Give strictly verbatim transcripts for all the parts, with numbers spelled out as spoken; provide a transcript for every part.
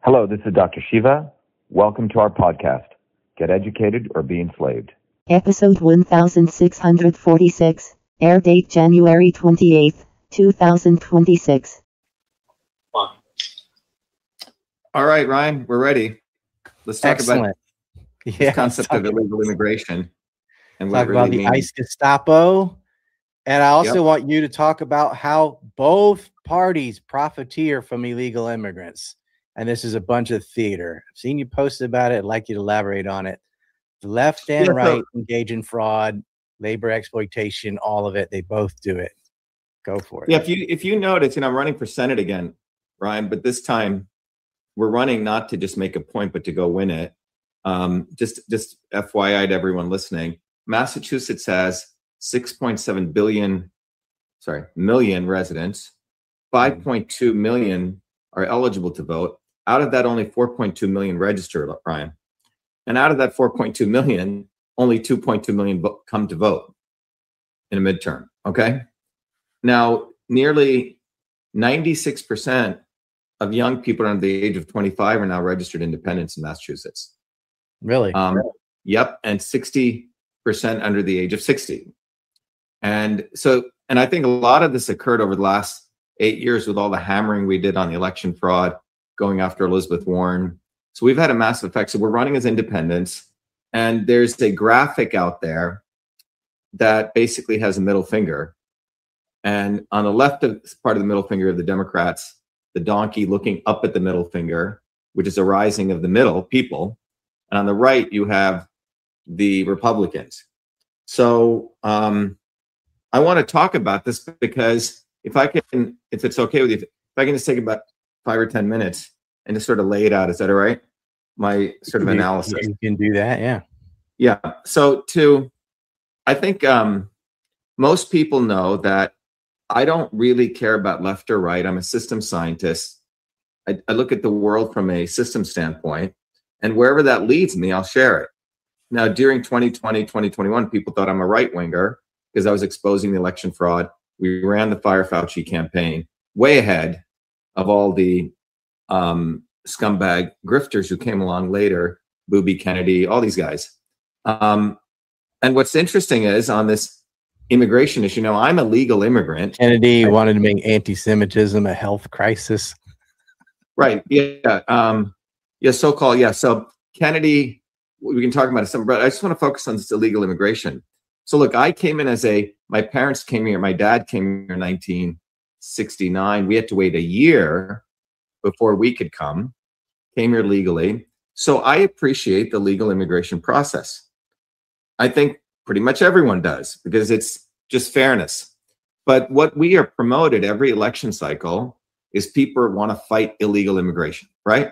Hello, this is Doctor Shiva. Welcome to our podcast, Get Educated or Be Enslaved. Episode one thousand six hundred forty-six, air date January twenty-eighth, two thousand twenty-six. All right, Ryan, we're ready. Let's talk Excellent. about yeah, the concept of illegal immigration and what talk it really about the means. ICE Gestapo. And I also Yep. want you to talk about how both parties profiteer from illegal immigrants. And this is a bunch of theater. I've seen you posted about it. I'd like you to elaborate on it. The left and Yeah, so- right engage in fraud, labor exploitation, all of it. They both do it. Go for it. Yeah, if you if you notice, you know, I'm running for Senate again, Ryan, but this time we're running not to just make a point, but to go win it. Um, just just F Y I to everyone listening, Massachusetts has six point seven billion, sorry, million residents. five point two million are eligible to vote. Out of that, only four point two million registered, Ryan. And out of that four point two million, only two point two million vo- come to vote in a midterm. Okay. Now, nearly ninety-six percent of young people under the age of twenty-five are now registered independents in Massachusetts. Really? Um, yep. And sixty percent under the age of sixty. And so, and I think a lot of this occurred over the last eight years with all the hammering we did on the election fraud, going after Elizabeth Warren. So we've had a massive effect. So we're running as independents. And there's a graphic out there that basically has a middle finger. And on the left of part of the middle finger of the Democrats, the donkey looking up at the middle finger, which is a rising of the middle people. And on the right, you have the Republicans. So um, I want to talk about this because if I can, if it's okay with you, if I can just take about five or ten minutes and just sort of lay it out. Is that all right? My sort of You- analysis. You can do that. Yeah. Yeah. So to, I think um, most people know that I don't really care about left or right. I'm a system scientist. I, I look at the world from a system standpoint, and wherever that leads me, I'll share it. Now, during twenty twenty, twenty twenty-one, people thought I'm a right winger because I was exposing the election fraud. We ran the Fire Fauci campaign way ahead of all the um, scumbag grifters who came along later, Booby Kennedy, all these guys. Um, and what's interesting is on this immigration issue, now I'm a legal immigrant. Kennedy wanted to make anti-Semitism a health crisis. Right. Yeah. Um, yeah. So-called. Yeah. So Kennedy, we can talk about it some, but I just want to focus on this illegal immigration. So look, I came in as a, my parents came here, my dad came here in nineteen sixty-nine. We had to wait a year before we could come, came here legally. So I appreciate the legal immigration process. I think pretty much everyone does because it's just fairness. But what we are promoted every election cycle is people want to fight illegal immigration, right?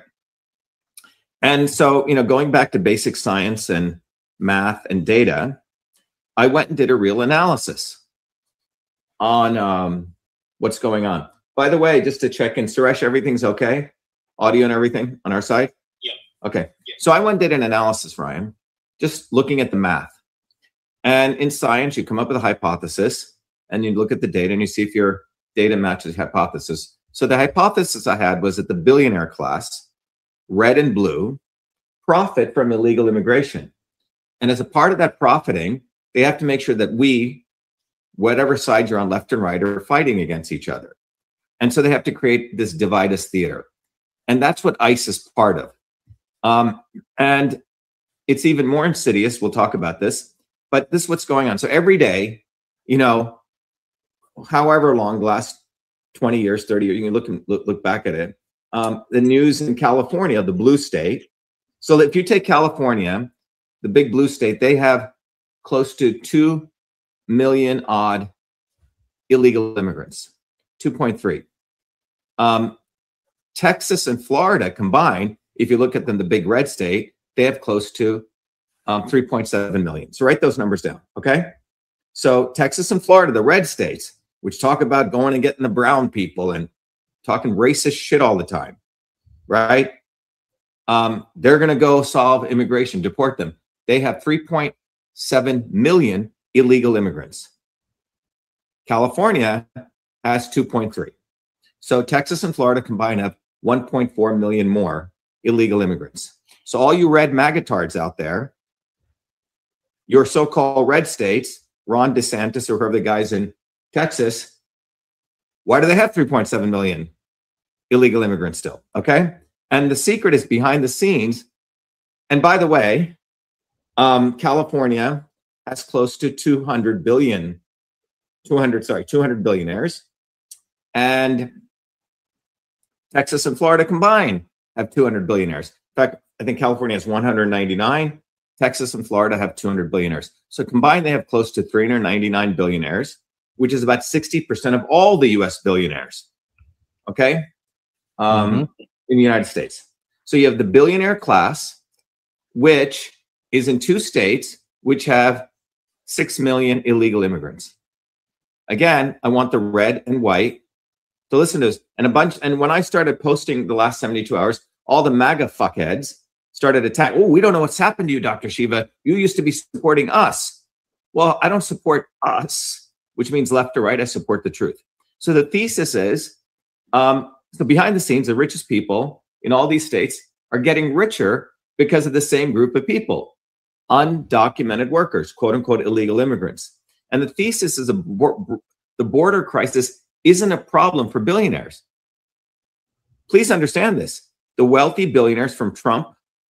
And so, you know, going back to basic science and math and data, I went and did a real analysis on um, what's going on. By the way, just to check in, Suresh, everything's okay? Audio and everything on our side? Yeah. Okay. Yeah. So I went and did an analysis, Ryan, just looking at the math. And in science, you come up with a hypothesis and you look at the data and you see if your data matches hypothesis. So the hypothesis I had was that the billionaire class, red and blue, profit from illegal immigration. And as a part of that profiting, they have to make sure that we, whatever side you're on, left and right, are fighting against each other. And so they have to create this divide us theater. And that's what ICE is part of. Um, and it's even more insidious. We'll talk about this, but this is what's going on. So every day, you know, however long, the last twenty years, thirty years, you can look and look, look back at it. Um, the news in California, the blue state. So if you take California, the big blue state, they have close to two million odd illegal immigrants, two point three. Um, Texas and Florida combined, if you look at them, the big red state, they have close to um, three point seven million. So write those numbers down, okay? So Texas and Florida, the red states, which talk about going and getting the brown people and talking racist shit all the time, right? Um, they're going to go solve immigration, deport them. They have three point seven million illegal immigrants. California has two point three. So Texas and Florida combined have one point four million more illegal immigrants. So all you red magatards out there, your so-called red states, Ron DeSantis or whoever the guys in Texas, why do they have three point seven million illegal immigrants still? Okay. And the secret is behind the scenes. And by the way, um, California has close to two hundred billion, two hundred, sorry, two hundred billionaires. And Texas and Florida combined have two hundred billionaires. In fact, I think California has one hundred ninety-nine. Texas and Florida have two hundred billionaires. So combined, they have close to three hundred ninety-nine billionaires, which is about sixty percent of all the U S billionaires. Okay. Um, mm-hmm. In the United States. So you have the billionaire class, which is in two states, which have six million illegal immigrants. Again, I want the red and white to listen to this. And a bunch, and when I started posting the last seventy-two hours, all the MAGA fuckheads started attacking. Oh, we don't know what's happened to you, Doctor Shiva. You used to be supporting us. Well, I don't support us, which means left or right. I support the truth. So the thesis is, um, so behind the scenes, the richest people in all these states are getting richer because of the same group of people, undocumented workers, quote unquote, illegal immigrants. And the thesis is a, the border crisis isn't a problem for billionaires. Please understand this. The wealthy billionaires from Trump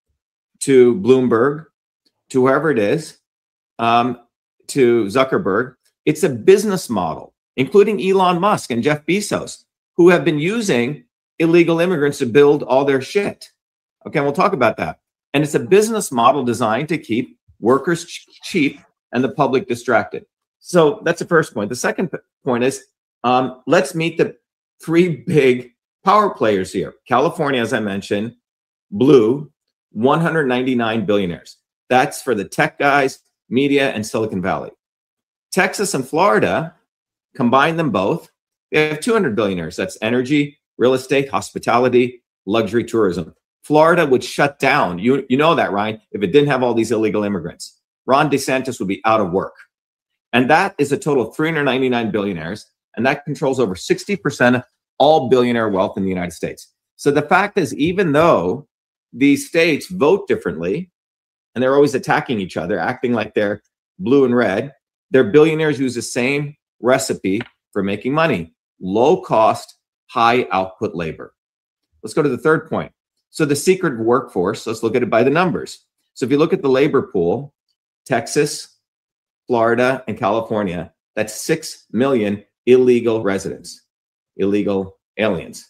to Bloomberg to whoever it is, um, to Zuckerberg, it's a business model, including Elon Musk and Jeff Bezos, who have been using illegal immigrants to build all their shit. Okay, we'll talk about that. And it's a business model designed to keep workers ch- cheap and the public distracted. So that's the first point. The second p- point is, um, let's meet the three big power players here. California, as I mentioned, blue, one hundred ninety-nine billionaires. That's for the tech guys, media, and Silicon Valley. Texas and Florida, combine them both, they have two hundred billionaires. That's energy, real estate, hospitality, luxury tourism. Florida would shut down. You, you know that, Ryan, if it didn't have all these illegal immigrants. Ron DeSantis would be out of work. And that is a total of three hundred ninety-nine billionaires. And that controls over sixty percent of all billionaire wealth in the United States. So the fact is, even though these states vote differently, and they're always attacking each other, acting like they're blue and red, their billionaires use the same recipe for making money: low cost, high output labor. Let's go to the third point. So the secret workforce, let's look at it by the numbers. So if you look at the labor pool, Texas, Florida, and California, that's six million illegal residents, illegal aliens.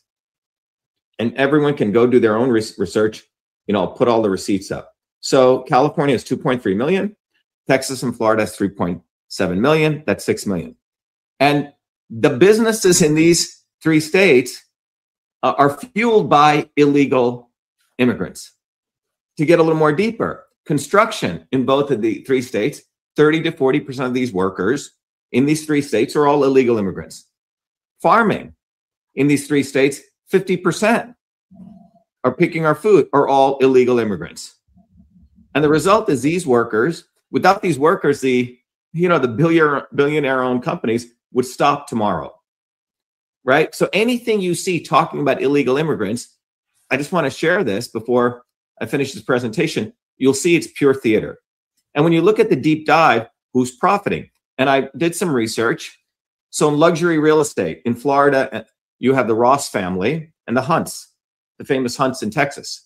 And everyone can go do their own res- research. You know, I'll put all the receipts up. So California is two point three million. Texas and Florida is three point seven million. That's six million. And the businesses in these three states uh, are fueled by illegal immigrants. To get a little more deeper, construction in both of the three states, thirty to forty percent of these workers in these three states are all illegal immigrants. Farming in these three states, fifty percent are picking our food are all illegal immigrants. And the result is these workers, without these workers, the, you know, the billionaire, billionaire owned companies would stop tomorrow, right? So anything you see talking about illegal immigrants, I just want to share this before I finish this presentation. You'll see it's pure theater. And when you look at the deep dive, who's profiting? And I did some research. So in luxury real estate in Florida, you have the Ross family and the Hunts, the famous Hunts in Texas.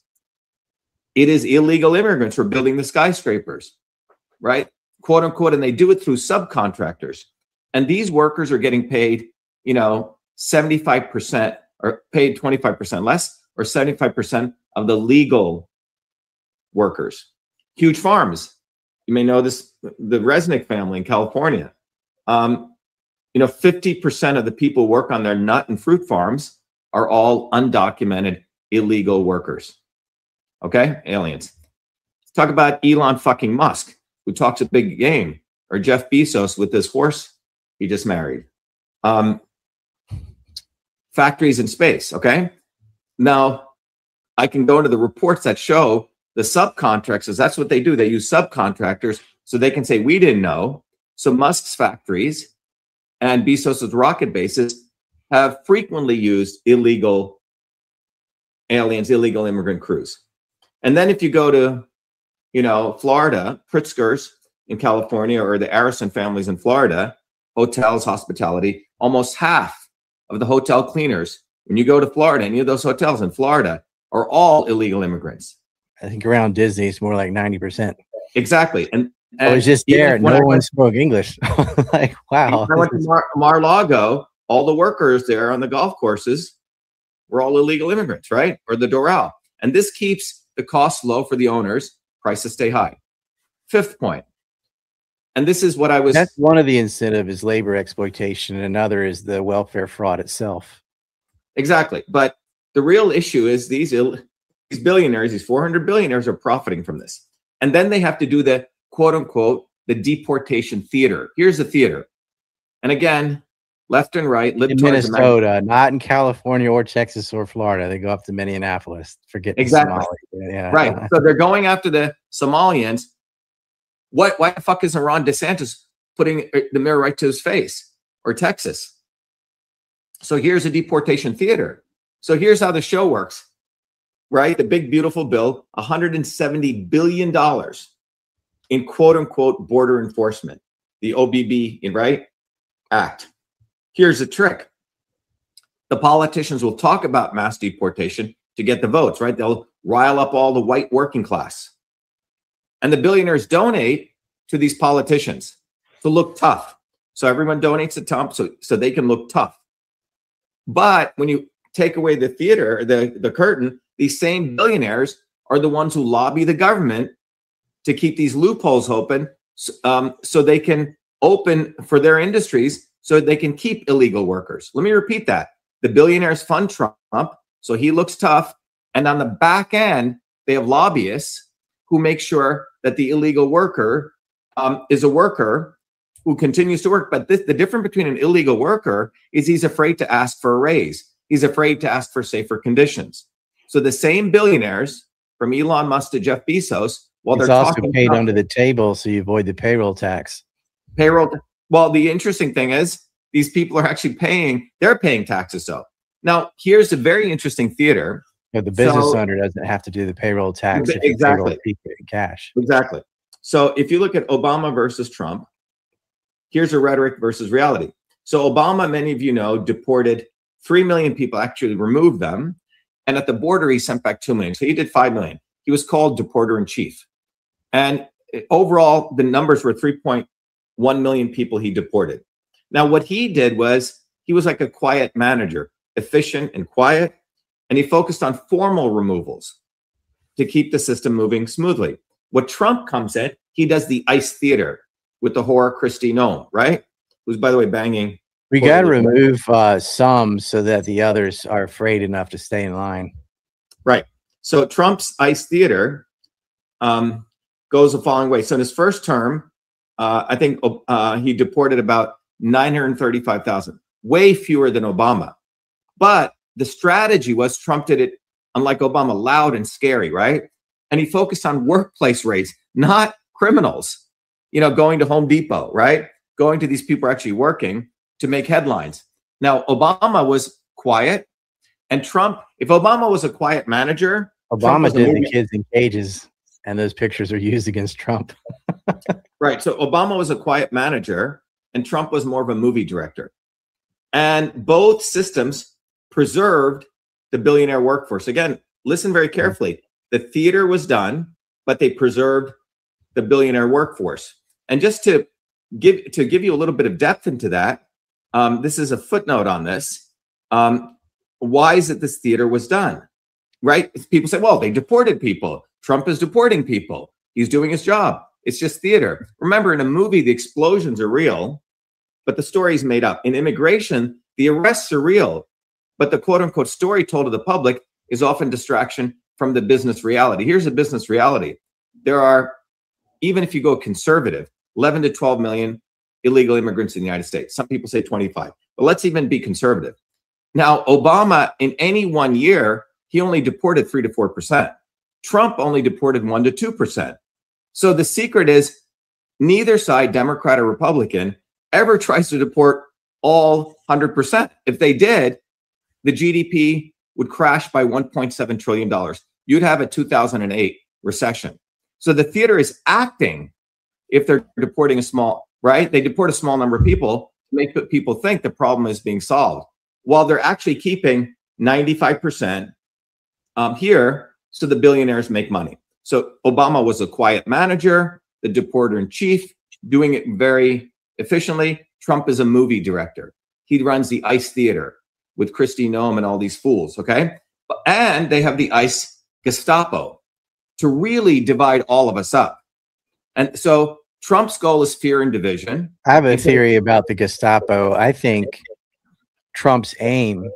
It is illegal immigrants who are building the skyscrapers, right? Quote unquote. And they do it through subcontractors. And these workers are getting paid, you know, seventy-five percent or paid twenty-five percent less or seventy-five percent of the legal workers. Huge farms. You may know this, the Resnick family in California. Um, you know, fifty percent of the people who work on their nut and fruit farms are all undocumented illegal workers. Okay, aliens. Let's talk about Elon fucking Musk, who talks a big game, or Jeff Bezos with this horse he just married. Um, factories in space, okay? Now, I can go into the reports that show the subcontractors, that's what they do. They use subcontractors so they can say, we didn't know. So Musk's factories and Bezos's rocket bases have frequently used illegal aliens, illegal immigrant crews. And then if you go to, you know, Florida, Pritzker's in California, or the Arison families in Florida, hotels, hospitality, almost half of the hotel cleaners, when you go to Florida, any of those hotels in Florida, are all illegal immigrants. I think around Disney, it's more like ninety percent. Exactly. And, and I was just there. No one went, spoke English. Like, wow. I went to Mar- Mar-a-Lago, all the workers there on the golf courses were all illegal immigrants, right? Or the Doral. And this keeps the costs low for the owners, prices stay high. Fifth point. And this is what I was... That's one of the incentive is labor exploitation. And another is the welfare fraud itself. Exactly. But the real issue is these, Ill- these billionaires, these four hundred billionaires are profiting from this. And then they have to do the quote unquote, the deportation theater. Here's the theater. And again, left and right. In Minnesota, not in California or Texas or Florida. They go up to Minneapolis. Forget exactly. Somalia. Yeah. Right. So they're going after the Somalians. What, why the fuck isn't Ron DeSantis putting the mirror right to his face? Or Texas? So here's a deportation theater. So here's how the show works, right? The big, beautiful bill, one hundred seventy billion dollars in quote unquote border enforcement, the O B B, right? Act. Here's the trick. The politicians will talk about mass deportation to get the votes, right? They'll rile up all the white working class. And the billionaires donate to these politicians to look tough. So everyone donates to Trump so, so they can look tough. But when you take away the theater, the, the curtain, these same billionaires are the ones who lobby the government to keep these loopholes open um, so they can open for their industries so they can keep illegal workers. Let me repeat that. The billionaires fund Trump, so he looks tough. And on the back end, they have lobbyists who make sure that the illegal worker um, is a worker who continues to work. But this, the difference between an illegal worker is he's afraid to ask for a raise. He's afraid to ask for safer conditions. So the same billionaires, from Elon Musk to Jeff Bezos, while it's they're also talking paid about, under the table, so you avoid the payroll tax. Payroll. Well, the interesting thing is these people are actually paying. They're paying taxes, though. Now, here's a very interesting theater. Yeah, the business so, owner doesn't have to do the payroll tax. If exactly. You payroll cash. Exactly. So if you look at Obama versus Trump, here's a rhetoric versus reality. So Obama, many of you know, deported three million people, actually removed them. And at the border, he sent back two million. So he did five million. He was called deporter in chief. And overall, the numbers were three point one million people he deported. Now, what he did was he was like a quiet manager, efficient and quiet. And he focused on formal removals to keep the system moving smoothly. What Trump comes in, he does the ICE theater with the whore Kristi Noem, right? Who's, by the way, banging. We got to remove uh, some so that the others are afraid enough to stay in line. Right. So Trump's ICE theater um, goes the following way. So in his first term, uh, I think uh, he deported about nine hundred thirty-five thousand, way fewer than Obama. But the strategy was Trump did it, unlike Obama, loud and scary, right? And he focused on workplace raids, not criminals, you know, going to Home Depot, right? Going to these people actually working to make headlines. Now, Obama was quiet, and Trump, if Obama was a quiet manager, Obama did the kids in cages, and those pictures are used against Trump. Right. So Obama was a quiet manager, and Trump was more of a movie director. And both systems preserved the billionaire workforce. Again, listen very carefully. The theater was done, but they preserved the billionaire workforce. And just to give to give you a little bit of depth into that, um, this is a footnote on this. Um, why is it this theater was done? Right? People say, well, they deported people. Trump is deporting people. He's doing his job. It's just theater. Remember, in a movie, the explosions are real, but the story is made up. In immigration, the arrests are real, but the quote unquote story told to the public is often distraction from the business reality. Here's the business reality. There are, even if you go conservative, eleven to twelve million illegal immigrants in the United States. Some people say twenty-five, but let's even be conservative. Now, Obama, in any one year, he only deported three to four percent. Trump only deported one to two percent. So the secret is neither side, Democrat or Republican, ever tries to deport all one hundred percent. If they did, the G D P would crash by one point seven trillion dollars. You'd have a two thousand eight recession. So the theater is acting if they're deporting a small, right? They deport a small number of people to make people think the problem is being solved, while they're actually keeping ninety-five percent um, here so the billionaires make money. So Obama was a quiet manager, the deporter in chief, doing it very efficiently. Trump is a movie director. He runs the ICE theater with Kristi Noem and all these fools, okay? And they have the ICE Gestapo to really divide all of us up. And so Trump's goal is fear and division. I have a theory about the Gestapo. I think Trump's aim,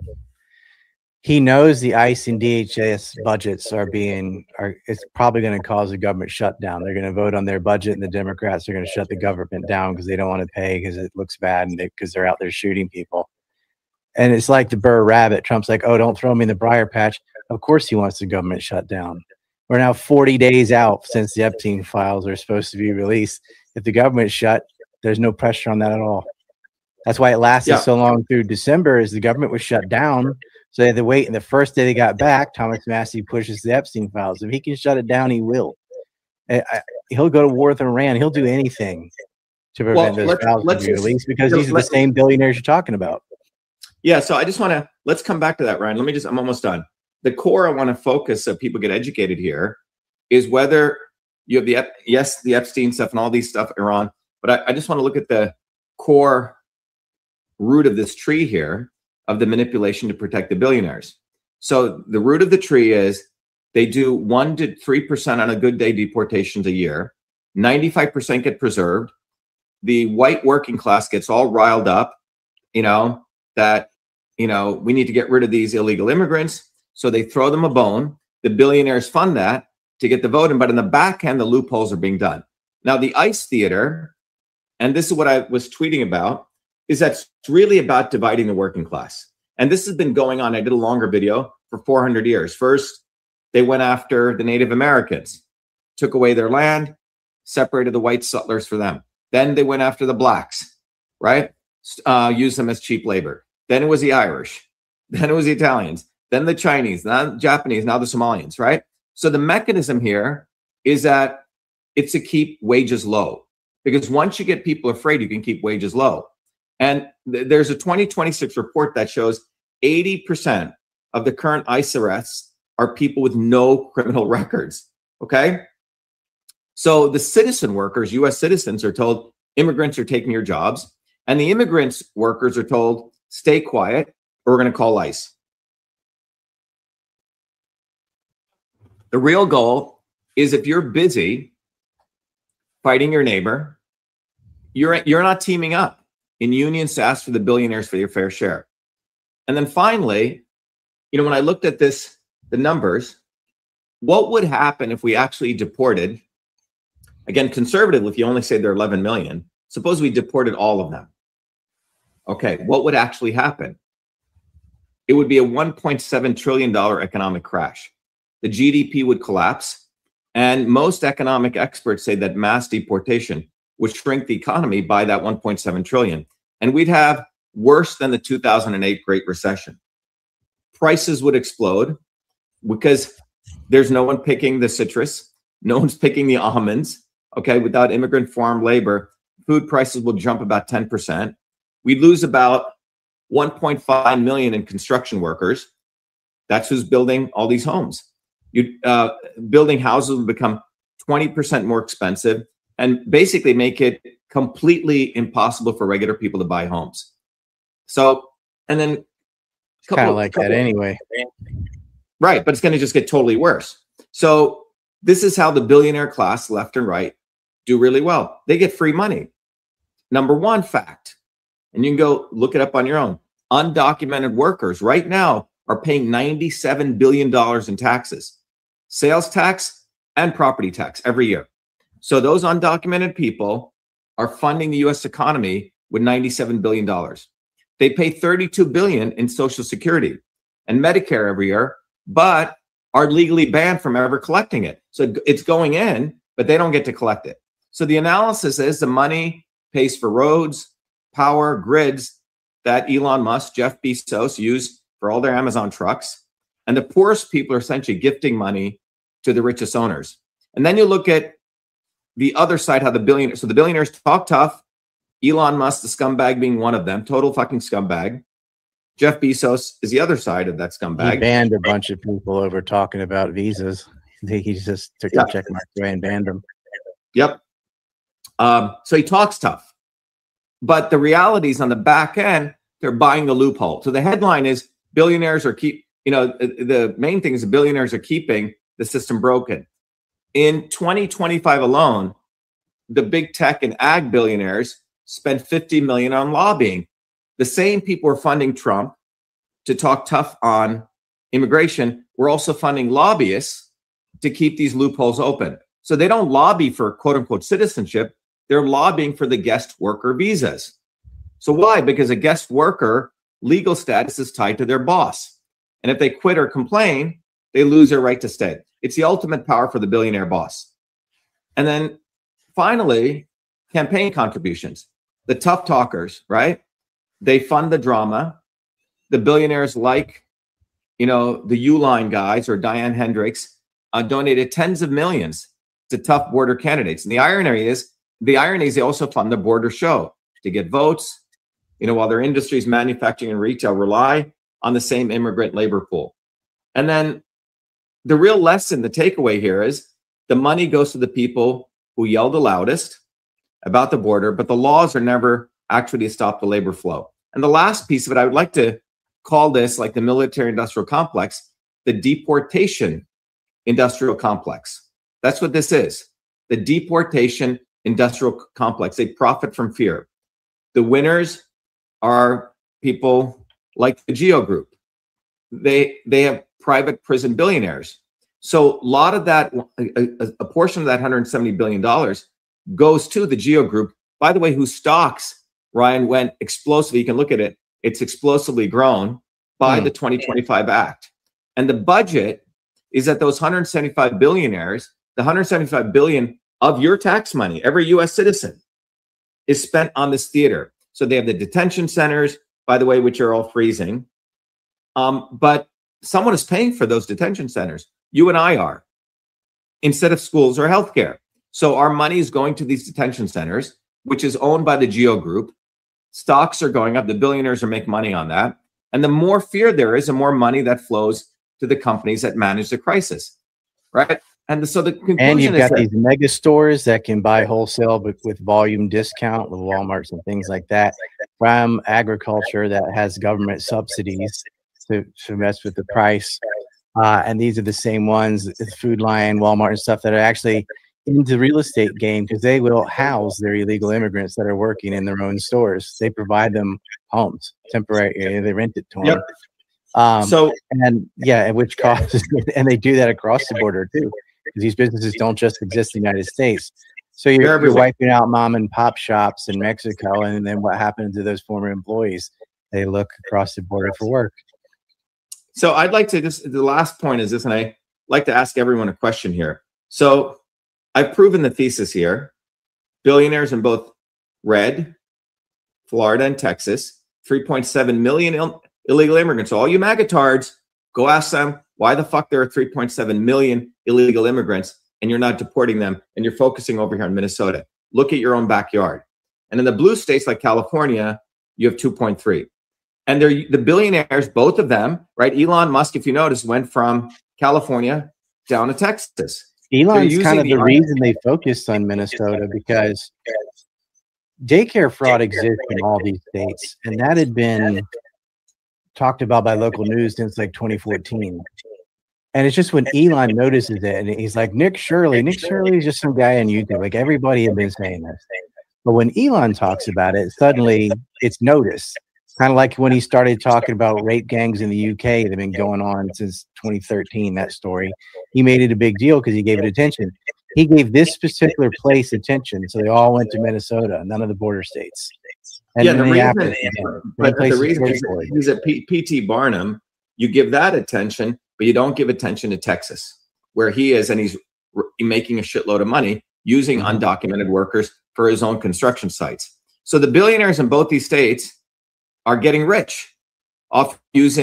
he knows the ICE and D H S budgets are being, are it's probably going to cause a government shutdown. They're going to vote on their budget, and the Democrats are going to shut the government down because they don't want to pay because it looks bad and because they, they're out there shooting people. And it's like the Burr Rabbit. Trump's like, oh, don't throw me in the briar patch. Of course he wants the government shut down. We're now forty days out since the Epstein files are supposed to be released. If the government's shut, there's no pressure on that at all. That's why it lasted yeah. so long through December, is the government was shut down. So they had to wait. And the first day they got back, Thomas Massie pushes the Epstein files. If he can shut it down, he will. I, I, he'll go to war with Iran. He'll do anything to prevent well, those files from being released, because these are the same billionaires you're talking about. Yeah, so I just want to, let's come back to that, Ryan. Let me just, I'm almost done. The core I want to focus so people get educated here is whether you have the, yes, the Epstein stuff and all these stuff, Iran, but I, I just want to look at the core root of this tree here of the manipulation to protect the billionaires. So the root of the tree is they do one to three percent on a good day deportations a year. ninety-five percent get preserved. The white working class gets all riled up, you know, that, you know, we need to get rid of these illegal immigrants. So they throw them a bone. The billionaires fund that to get the vote in, but in the back end, the loopholes are being done. Now, the ICE theater, and this is what I was tweeting about, is that it's really about dividing the working class. And this has been going on. I did a longer video for four hundred years. First, they went after the Native Americans, took away their land, separated the white settlers for them. Then they went after the blacks, right? Uh, used them as cheap labor. Then it was the Irish. Then it was the Italians. Then the Chinese, now the Japanese, now the Somalians, right? So the mechanism here is that it's to keep wages low, because once you get people afraid, you can keep wages low. And th- there's a twenty twenty-six report that shows eighty percent of the current ICE arrests are people with no criminal records, okay? So the citizen workers, U S citizens, are told immigrants are taking your jobs, and the immigrants workers are told stay quiet or we're going to call ICE. The real goal is, if you're busy fighting your neighbor, you're you're not teaming up in unions to ask for the billionaires for your fair share. And then finally, you know, when I looked at this, the numbers, what would happen if we actually deported, again, conservatively, if you only say they're eleven million, suppose we deported all of them. Okay, what would actually happen? It would be a one point seven trillion dollars economic crash. The G D P would collapse. And most economic experts say that mass deportation would shrink the economy by that one point seven trillion. And we'd have worse than the two thousand eight Great Recession. Prices would explode because there's no one picking the citrus. No one's picking the almonds. Okay, without immigrant farm labor, food prices will jump about ten percent. We'd lose about one point five million in construction workers. That's who's building all these homes. You uh, building houses will become twenty percent more expensive, and basically make it completely impossible for regular people to buy homes. So, and then it's kind of like that anyway. Right, but it's going to just get totally worse. So this is how the billionaire class, left and right, do really well. They get free money. Number one fact, and you can go look it up on your own, undocumented workers right now are paying ninety-seven billion dollars in taxes, sales tax and property tax every year. So those undocumented people are funding the U S economy with ninety-seven billion dollars. They pay thirty-two billion dollars in Social Security and Medicare every year, but are legally banned from ever collecting it. So it's going in, but they don't get to collect it. So the analysis is the money pays for roads, power, grids that Elon Musk, Jeff Bezos use for all their Amazon trucks. And the poorest people are essentially gifting money to the richest owners. And then you look at the other side, how the billionaires, so the billionaires talk tough. Elon Musk, the scumbag, being one of them, total fucking scumbag. Jeff Bezos is the other side of that scumbag. He banned a bunch of people over talking about visas. He just took Yeah. the check mark away and banned them. Yep. Um, so he talks tough. But the reality is on the back end, they're buying the loophole. So the headline is billionaires are keep, you know, the main thing is the billionaires are keeping the system broken. In twenty twenty-five alone, the big tech and ag billionaires spent fifty million on lobbying. The same people who are funding Trump to talk tough on immigration were also funding lobbyists to keep these loopholes open. So they don't lobby for quote unquote citizenship. They're lobbying for the guest worker visas. So why? Because a guest worker legal status is tied to their boss. And if they quit or complain, they lose their right to stay. It's the ultimate power for the billionaire boss. And then finally, campaign contributions. The tough talkers, right? They fund the drama. The billionaires like, you know, the Uline guys or Diane Hendricks uh, donated tens of millions to tough border candidates. And the irony is, the irony is they also fund the border show to get votes, you know, while their industries, manufacturing and retail, rely on the same immigrant labor pool. And then the real lesson, the takeaway here is the money goes to the people who yell the loudest about the border, but the laws are never actually to stop the labor flow. And the last piece of it, I would like to call this, like the military industrial complex, the deportation industrial complex. That's what this is. The deportation industrial complex. They profit from fear. The winners are people like the Geo Group. They they have private prison billionaires. So a lot of that, a, a portion of that one hundred seventy billion dollars goes to the Geo Group, by the way, whose stocks, Ryan, went explosively. You can look at it. It's explosively grown by mm. the twenty twenty-five Act. And the budget is that those one hundred seventy-five billionaires, the one hundred seventy-five billion of your tax money, every U S citizen, is spent on this theater. So they have the detention centers, by the way, which are all freezing. Um, but someone is paying for those detention centers. You and I are, instead of schools or healthcare. So our money is going to these detention centers, which is owned by the Geo Group. Stocks are going up. The billionaires are making money on that. And the more fear there is, the more money that flows to the companies that manage the crisis, right? And so the conclusion and you've got is these mega stores that can buy wholesale, but with volume discount with Walmarts and things like that, from agriculture that has government subsidies to, to mess with the price. Uh, and these are the same ones, Food Lion, Walmart and stuff, that are actually into the real estate game because they will house their illegal immigrants that are working in their own stores. They provide them homes, temporary, they rent it to them. Yep. Um, so, and yeah, which causes, and they do that across the border too. Because these businesses don't just exist in the United States. So you're, you're wiping out mom and pop shops in Mexico, and then what happened to those former employees? They look across the border for work. So I'd like to just, the last point is this, and I like to ask everyone a question here. So I've proven the thesis here. Billionaires in both red, Florida and Texas, three point seven million Ill- illegal immigrants. So all you magatards, go ask them why the fuck there are three point seven million illegal immigrants and you're not deporting them and you're focusing over here in Minnesota. Look at your own backyard. And in the blue states like California, you have two point three. And they're the billionaires, both of them, right? Elon Musk, if you notice, went from California down to Texas. Elon's kind of the, the reason they focused on Minnesota because daycare fraud exists in all these states. And that had been talked about by local news since like twenty fourteen. And it's just when Elon notices it and he's like, Nick Shirley, Nick Shirley is just some guy on YouTube. Like everybody had been saying this. But when Elon talks about it, suddenly it's noticed. Kind of like when he started talking about rape gangs in the U K that have been going on since twenty thirteen, that story. He made it a big deal because he gave it attention. He gave this particular place attention, so they all went to Minnesota, none of the border states. And yeah, the reason, but the reason is, is that P T Barnum, you give that attention, but you don't give attention to Texas, where he is, and he's r- making a shitload of money using mm-hmm. undocumented workers for his own construction sites. So the billionaires in both these states are getting rich off using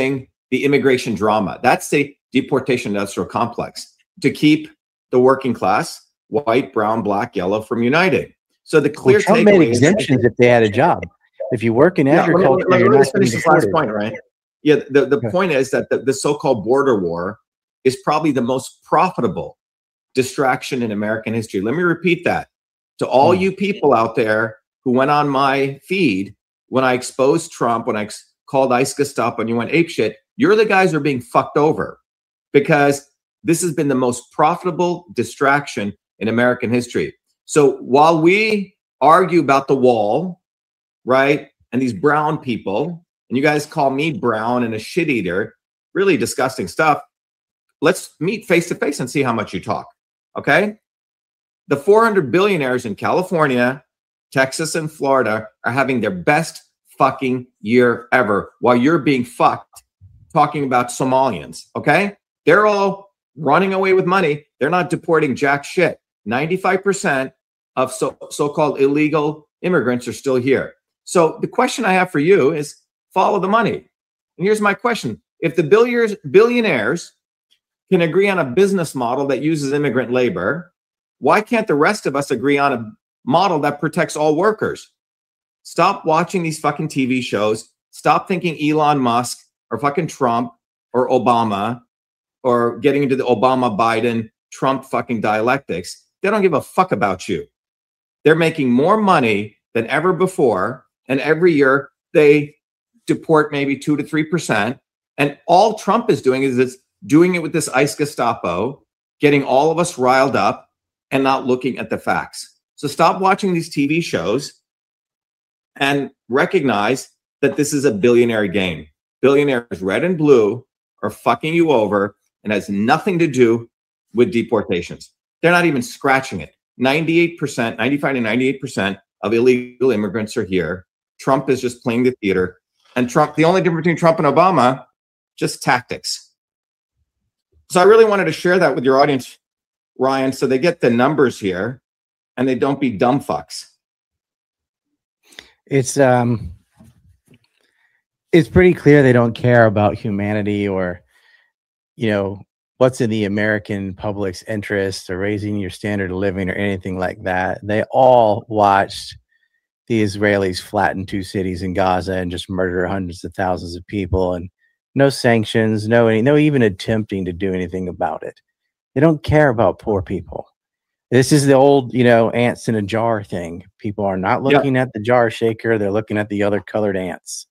the immigration drama. That's the deportation industrial complex to keep the working class, white, brown, black, yellow, from uniting. So the clear well, Trump made takeaway exemptions is, if they had a job. If you work in yeah, agriculture, let me, let me, you're let me not finish getting this last deported. point, right? Yeah, the, the Okay. point is that the, the so-called border war is probably the most profitable distraction in American history. Let me repeat that to all Hmm. you people out there who went on my feed when I exposed Trump, when I ex- called ICE Gestapo and you went apeshit. You're the guys who are being fucked over because this has been the most profitable distraction in American history. So while we argue about the wall, right, and these brown people, and you guys call me brown and a shit eater, really disgusting stuff, let's meet face to face and see how much you talk, okay? The four hundred billionaires in California, Texas, and Florida are having their best fucking year ever while you're being fucked talking about Somalians, okay? They're all running away with money. They're not deporting jack shit. ninety-five percent of so, so-called illegal immigrants are still here. So the question I have for you is follow the money. And here's my question. If the billionaires, billionaires can agree on a business model that uses immigrant labor, why can't the rest of us agree on a model that protects all workers? Stop watching these fucking T V shows. Stop thinking Elon Musk or fucking Trump or Obama or getting into the Obama, Biden, Trump fucking dialectics. They don't give a fuck about you. They're making more money than ever before. And every year they deport maybe two to three percent. And all Trump is doing is it's doing it with this ICE Gestapo, getting all of us riled up and not looking at the facts. So stop watching these T V shows and recognize that this is a billionaire game. Billionaires, red and blue, are fucking you over and has nothing to do with deportations. They're not even scratching it. ninety-eight percent, ninety-five to ninety-eight percent of illegal immigrants are here. Trump is just playing the theater. And Trump, the only difference between Trump and Obama, just tactics. So I really wanted to share that with your audience, Ryan, so they get the numbers here and they don't be dumb fucks. It's um, it's pretty clear they don't care about humanity or, you know, what's in the American public's interest or raising your standard of living or anything like that. They all watched the Israelis flatten two cities in Gaza and just murder hundreds of thousands of people, and no sanctions, no any, no even attempting to do anything about it. They don't care about poor people. This is the old, you know, ants in a jar thing. People are not looking yeah. at the jar shaker. They're looking at the other colored ants,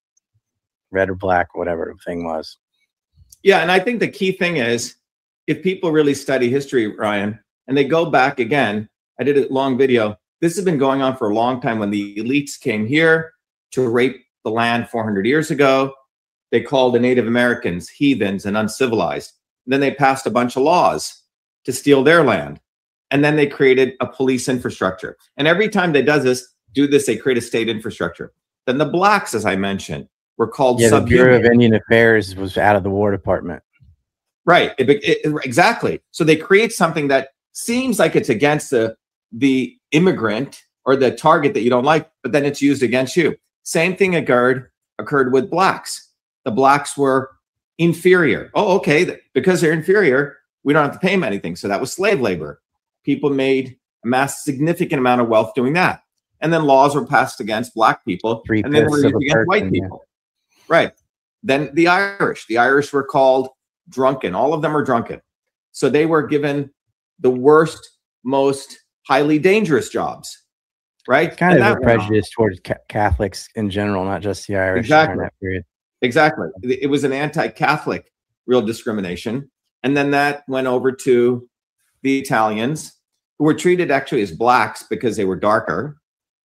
red or black, or whatever the thing was. Yeah. And I think the key thing is if people really study history, Ryan, and they go back again, I did a long video. This has been going on for a long time. When the elites came here to rape the land four hundred years ago, they called the Native Americans heathens and uncivilized. And then they passed a bunch of laws to steal their land. And then they created a police infrastructure. And every time they does this, do this, they create a state infrastructure. Then the blacks, as I mentioned, were called yeah, subhuman. The Bureau of Indian Affairs was out of the War Department. Right. It, it, it, exactly. So they create something that seems like it's against the, the immigrant or the target that you don't like, but then it's used against you. Same thing occurred, occurred with blacks. The blacks were inferior. Oh, okay. Because they're inferior, we don't have to pay them anything. So that was slave labor. People made amassed significant amount of wealth doing that. And then laws were passed against black people. Three and then were used against person, white people. Yeah. Right. Then the Irish. The Irish were called drunken. All of them are drunken. So they were given the worst, most highly dangerous jobs. Right. Kind and of a prejudice towards ca- Catholics in general, not just the Irish. Exactly. During that period. Exactly. It was an anti-Catholic real discrimination. And then that went over to the Italians, who were treated actually as blacks because they were darker.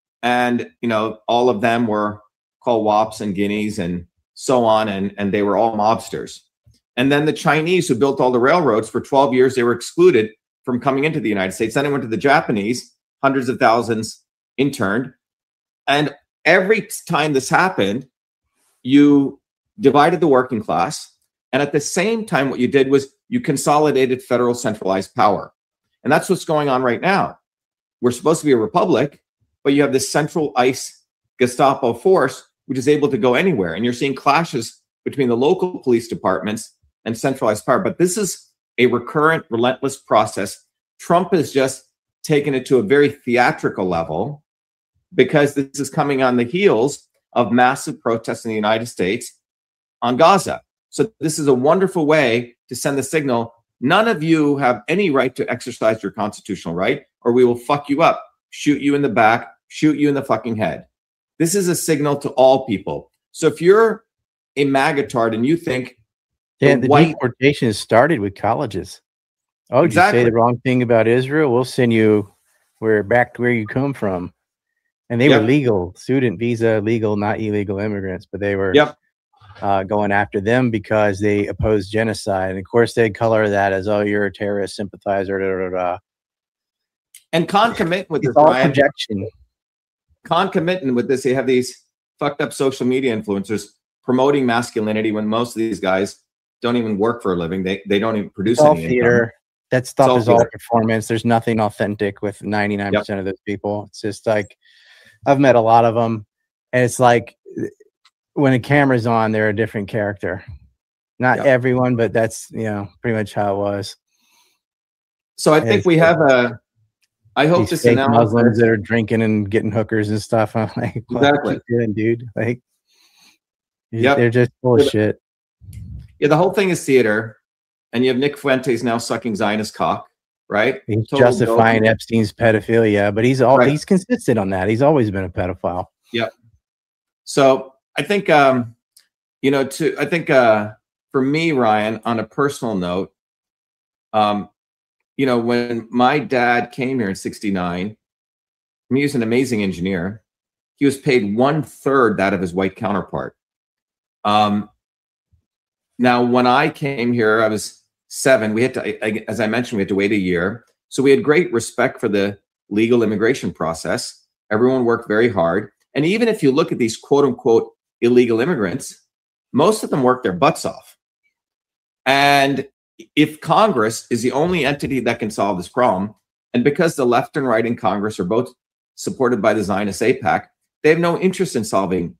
And, you know, all of them were called wops and guineas and so on. And, and they were all mobsters. And then the Chinese, who built all the railroads, for twelve years, they were excluded from coming into the United States. Then it went to the Japanese, hundreds of thousands interned. And every time this happened, you divided the working class. And at the same time, what you did was you consolidated federal centralized power. And that's what's going on right now. We're supposed to be a republic, but you have this central ICE Gestapo force, which is able to go anywhere. And you're seeing clashes between the local police departments and centralized power. But this is a recurrent, relentless process. Trump has just taken it to a very theatrical level because this is coming on the heels of massive protests in the United States on Gaza. So this is a wonderful way to send the signal. None of you have any right to exercise your constitutional right, or we will fuck you up, shoot you in the back, shoot you in the fucking head. This is a signal to all people. So if you're a magatard and you think yeah, the the white deportation started with colleges. Oh, did Exactly. you say the wrong thing about Israel? We'll send you where back to where you come from. And they Yep. were legal, student visa, legal, not illegal immigrants, but they were Yep. uh, going after them because they opposed genocide. And of course, they color that as, oh, you're a terrorist sympathizer. Da, da, da, da. And concomitant with It's this, all Ryan, projection. concomitant with this, they have these fucked up social media influencers promoting masculinity when most of these guys don't even work for a living. They they don't even produce It's all any theater. income. That stuff all is all theater. performance. There's nothing authentic with ninety-nine percent of those people. It's just like, I've met a lot of them. And it's like, when the camera's on, they're a different character. Not Yep. everyone, but that's, you know, pretty much how it was. So I think It's we have a. I hope These this fake announcement. Muslims that are drinking and getting hookers and stuff. I'm like, what Exactly. you doing, dude? Like, Yep. they're just full of Yeah. shit. Yeah, the whole thing is theater, and you have Nick Fuentes now sucking Zionist cock, right? He's Total justifying dope. Epstein's pedophilia, but he's all Right. he's consistent on that. He's always been a pedophile. Yep. So I think, um, you know, to I think uh, for me, Ryan, on a personal note, um, you know, when my dad came here in sixty-nine, he was an amazing engineer. He was paid one third that of his white counterpart. Um, now, when I came here, I was seven. We had to, I, as I mentioned, we had to wait a year. So we had great respect for the legal immigration process. Everyone worked very hard. And even if you look at these quote unquote illegal immigrants, most of them work their butts off. And if Congress is the only entity that can solve this problem, and because the left and right in Congress are both supported by the Zionist AIPAC, they have no interest in solving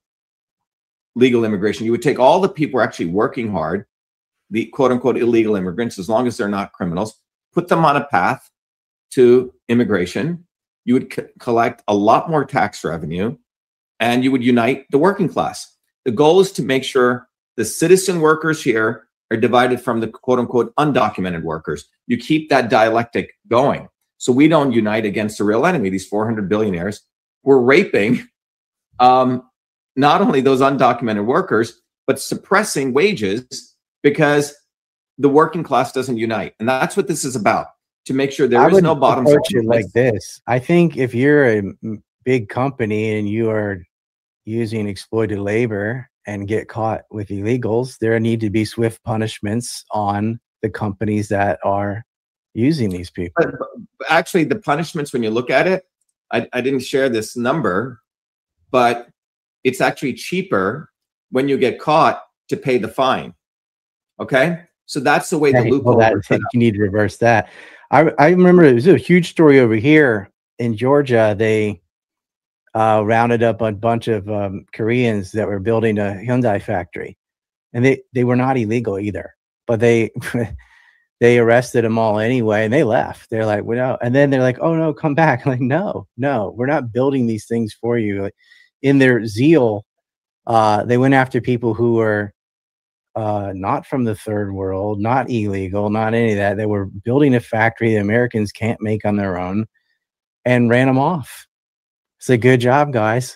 legal immigration. You would take all the people who are actually working hard, the quote unquote illegal immigrants, as long as they're not criminals, put them on a path to immigration. You would c- collect a lot more tax revenue, and you would unite the working class. The goal is to make sure the citizen workers here are divided from the quote unquote undocumented workers. You keep that dialectic going. So we don't unite against the real enemy, these four hundred billionaires. We're raping um, not only those undocumented workers, but suppressing wages because the working class doesn't unite. And that's what this is about, to make sure there I is would no bottom approach line. it like this. I think if you're a m- big company and you are using exploited labor and get caught with illegals, there need to be swift punishments on the companies that are using these people. But, but actually, the punishments, when you look at it, I, I didn't share this number, but it's actually cheaper when you get caught to pay the fine. Okay? So that's the way the Right, well, loophole that, is set up. you need to reverse that. I, I remember it was a huge story over here in Georgia. They uh, rounded up a bunch of um, Koreans that were building a Hyundai factory, and they, they were not illegal either, but they they arrested them all anyway, and they left. They're like, well, no. And then they're like, oh no, come back. I'm like, no, no, we're not building these things for you. Like, in their zeal, uh, they went after people who were uh, not from the third world, not illegal, not any of that. They were building a factory the Americans can't make on their own, and ran them off. It's a good job, guys.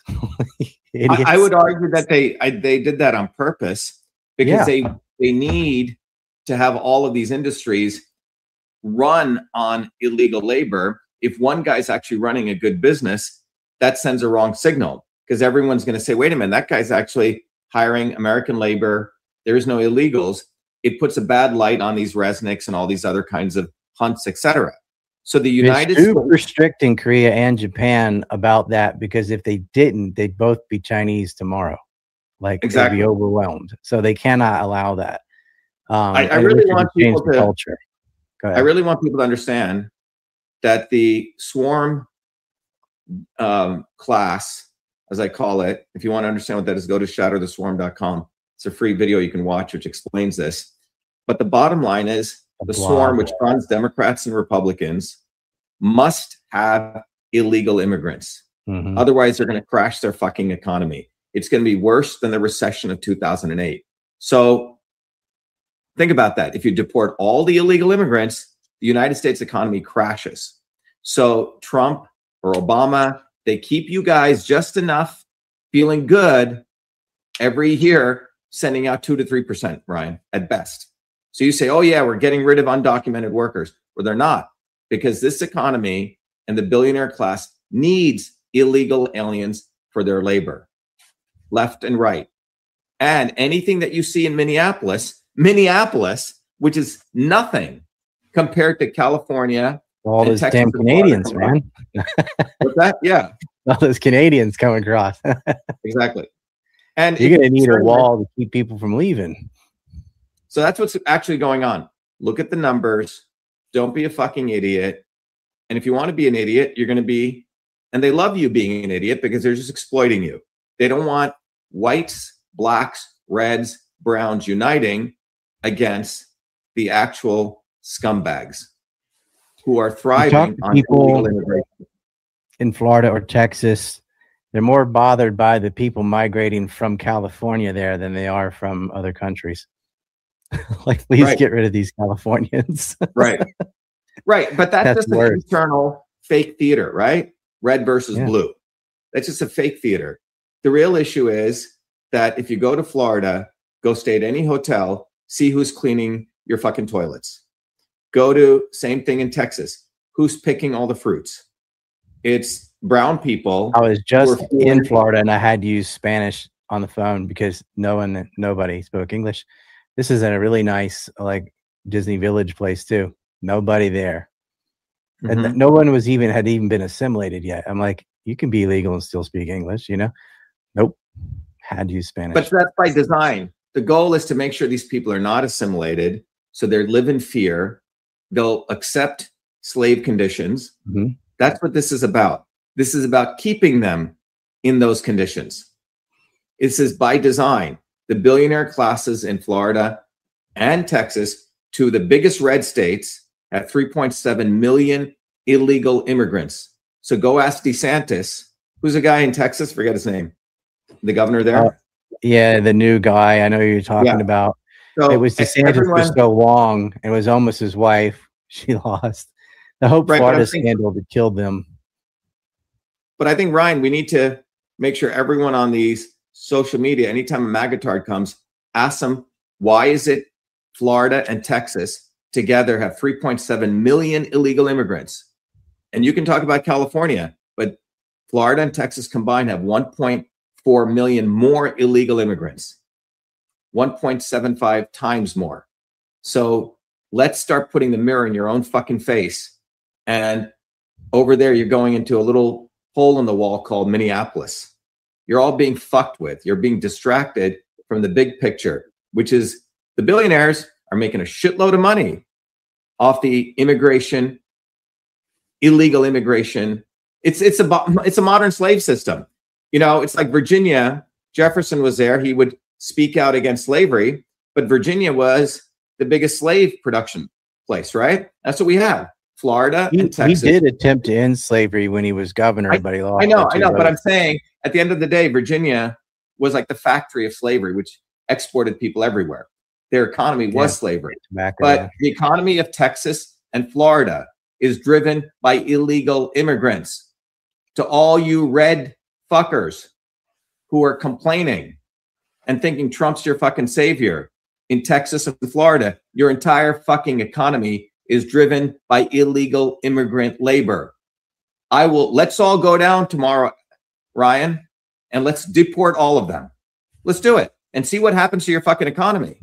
I, I would argue that they I, they did that on purpose because Yeah. they they need to have all of these industries run on illegal labor. If one guy's actually running a good business, that sends a wrong signal because everyone's going to say, wait a minute, that guy's actually hiring American labor. There's no illegals. It puts a bad light on these Resnicks and all these other kinds of hunts, et cetera. So the United it's super States, strict in Korea and Japan about that, because if they didn't, they'd both be Chinese tomorrow. Like, Exactly. they'd be overwhelmed. So they cannot allow that. Um, I- I and really which would want change people the to- culture. Go ahead. I really want people to understand that the swarm um, class, as I call it, if you want to understand what that is, go to shatter the swarm dot com. It's a free video you can watch, which explains this. But the bottom line is the swarm, which funds Democrats and Republicans, must have illegal immigrants. Mm-hmm. Otherwise, they're going to crash their fucking economy. It's going to be worse than the recession of two thousand eight. So think about that. If you deport all the illegal immigrants, the United States economy crashes. So Trump or Obama, they keep you guys just enough feeling good every year, sending out two to three percent, Ryan, at best. So you say, oh yeah, we're getting rid of undocumented workers. Well, they're not, because this economy and the billionaire class needs illegal aliens for their labor, left and right. And anything that you see in Minneapolis, Minneapolis, which is nothing compared to California. All those Texas damn Canadians, man. What's that? Yeah. All those Canadians coming across. Exactly. And you're going to need a wall to keep people from leaving. So that's what's actually going on. Look at the numbers. Don't be a fucking idiot. And if you want to be an idiot, you're going to be, and they love you being an idiot because they're just exploiting you. They don't want whites, blacks, reds, browns uniting against the actual scumbags who are thriving on illegal immigration. In Florida or Texas, they're more bothered by the people migrating from California there than they are from other countries. Like, please right. get rid of these Californians. Right. Right. But that's, that's just worse. An internal fake theater, right? Red versus yeah. blue. That's just a fake theater. The real issue is that if you go to Florida, go stay at any hotel, see who's cleaning your fucking toilets. Go to same thing in Texas. Who's picking all the fruits? It's brown people. I was just in Florida and I had to use Spanish on the phone because no one, nobody spoke English. This is a really nice, like, Disney Village place too. Nobody there. Mm-hmm. And no one was even, had even been assimilated yet. I'm like, you can be legal and still speak English, you know? Nope. Had to use Spanish. But that's by design. The goal is to make sure these people are not assimilated. So they live in fear. They'll accept slave conditions. Mm-hmm. That's what this is about. This is about keeping them in those conditions. It says by design, the billionaire classes in Florida and Texas, two of the biggest red states, have three point seven million illegal immigrants. So go ask DeSantis, who's a guy in Texas, forget his name, the governor there. Uh, yeah, the new guy. I know you're talking yeah. about. So it was DeSantis everyone, for so long. It was almost his wife. She lost. The Hope right, Florida think, scandal that killed them. But I think, Ryan, we need to make sure everyone on these social media, anytime a magatard comes, ask them, why is it Florida and Texas together have three point seven million illegal immigrants? And you can talk about California, but Florida and Texas combined have one point four million more illegal immigrants, one point seven five times more. So let's start putting the mirror in your own fucking face. And over there, you're going into a little hole in the wall called Minneapolis. You're all being fucked with. You're being distracted from the big picture, which is the billionaires are making a shitload of money off the immigration, illegal immigration. It's it's a it's a modern slave system. You know, it's like Virginia. Jefferson was there. He would speak out against slavery, but Virginia was the biggest slave production place, right? That's what we have. Florida he, and Texas. He did attempt to end slavery when he was governor, I, but he lost. I know, I know, but I'm saying at the end of the day, Virginia was like the factory of slavery, which exported people everywhere. Their economy was yeah, slavery. Tobacco, but yeah. the economy of Texas and Florida is driven by illegal immigrants. To all you red fuckers who are complaining and thinking Trump's your fucking savior, in Texas and Florida, your entire fucking economy is driven by illegal immigrant labor. I will, let's all go down tomorrow, Ryan, and let's deport all of them. Let's do it and see what happens to your fucking economy.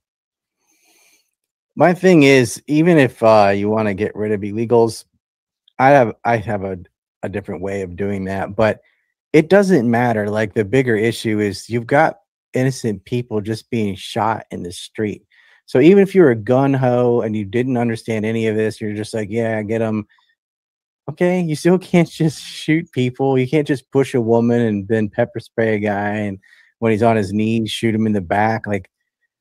My thing is, even if uh, you want to get rid of illegals, I have I have a, a different way of doing that, but it doesn't matter. Like, the bigger issue is you've got innocent people just being shot in the street. So even if you're a gun ho and you didn't understand any of this, you're just like, yeah, get them. Okay, you still can't just shoot people. You can't just push a woman and then pepper spray a guy and when he's on his knees, shoot him in the back. Like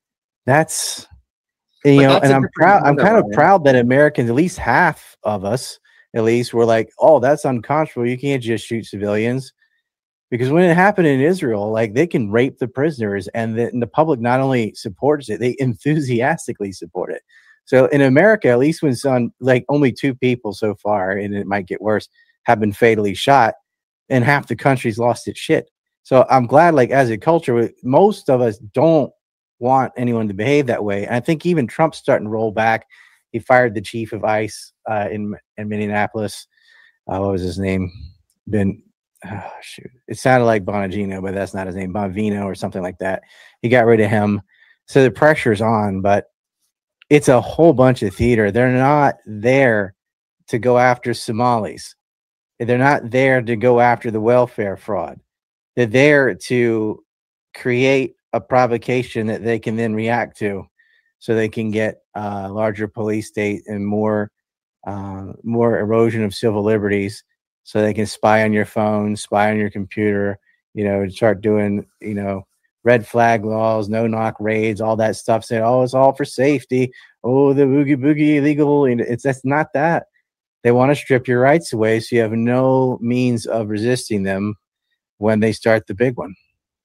that's, you But know, that's and a I'm different proud, I'm agenda, kind of Ryan. proud that Americans, at least half of us, at least, were like, oh, that's unconscionable. You can't just shoot civilians. Because when it happened in Israel, like they can rape the prisoners, and the, and the public not only supports it, they enthusiastically support it. So in America, at least when some, like only two people so far, and it might get worse, have been fatally shot, and half the country's lost its shit. So I'm glad, like as a culture, most of us don't want anyone to behave that way. And I think even Trump's starting to roll back. He fired the chief of ICE uh, in in Minneapolis. Uh, what was his name? Ben. Oh, shoot, it sounded like Bonagino, but that's not his name. Bonvino or something like that. He got rid of him. So the pressure's on, but it's a whole bunch of theater. They're not there to go after Somalis. They're not there to go after the welfare fraud. They're there to create a provocation that they can then react to, so they can get a uh, larger police state and more, uh, more erosion of civil liberties. So they can spy on your phone, spy on your computer, you know, and start doing, you know, red flag laws, no knock raids, all that stuff. Saying, oh, it's all for safety. Oh, the boogie boogie illegal. And it's that's not that. They want to strip your rights away, so you have no means of resisting them when they start the big one.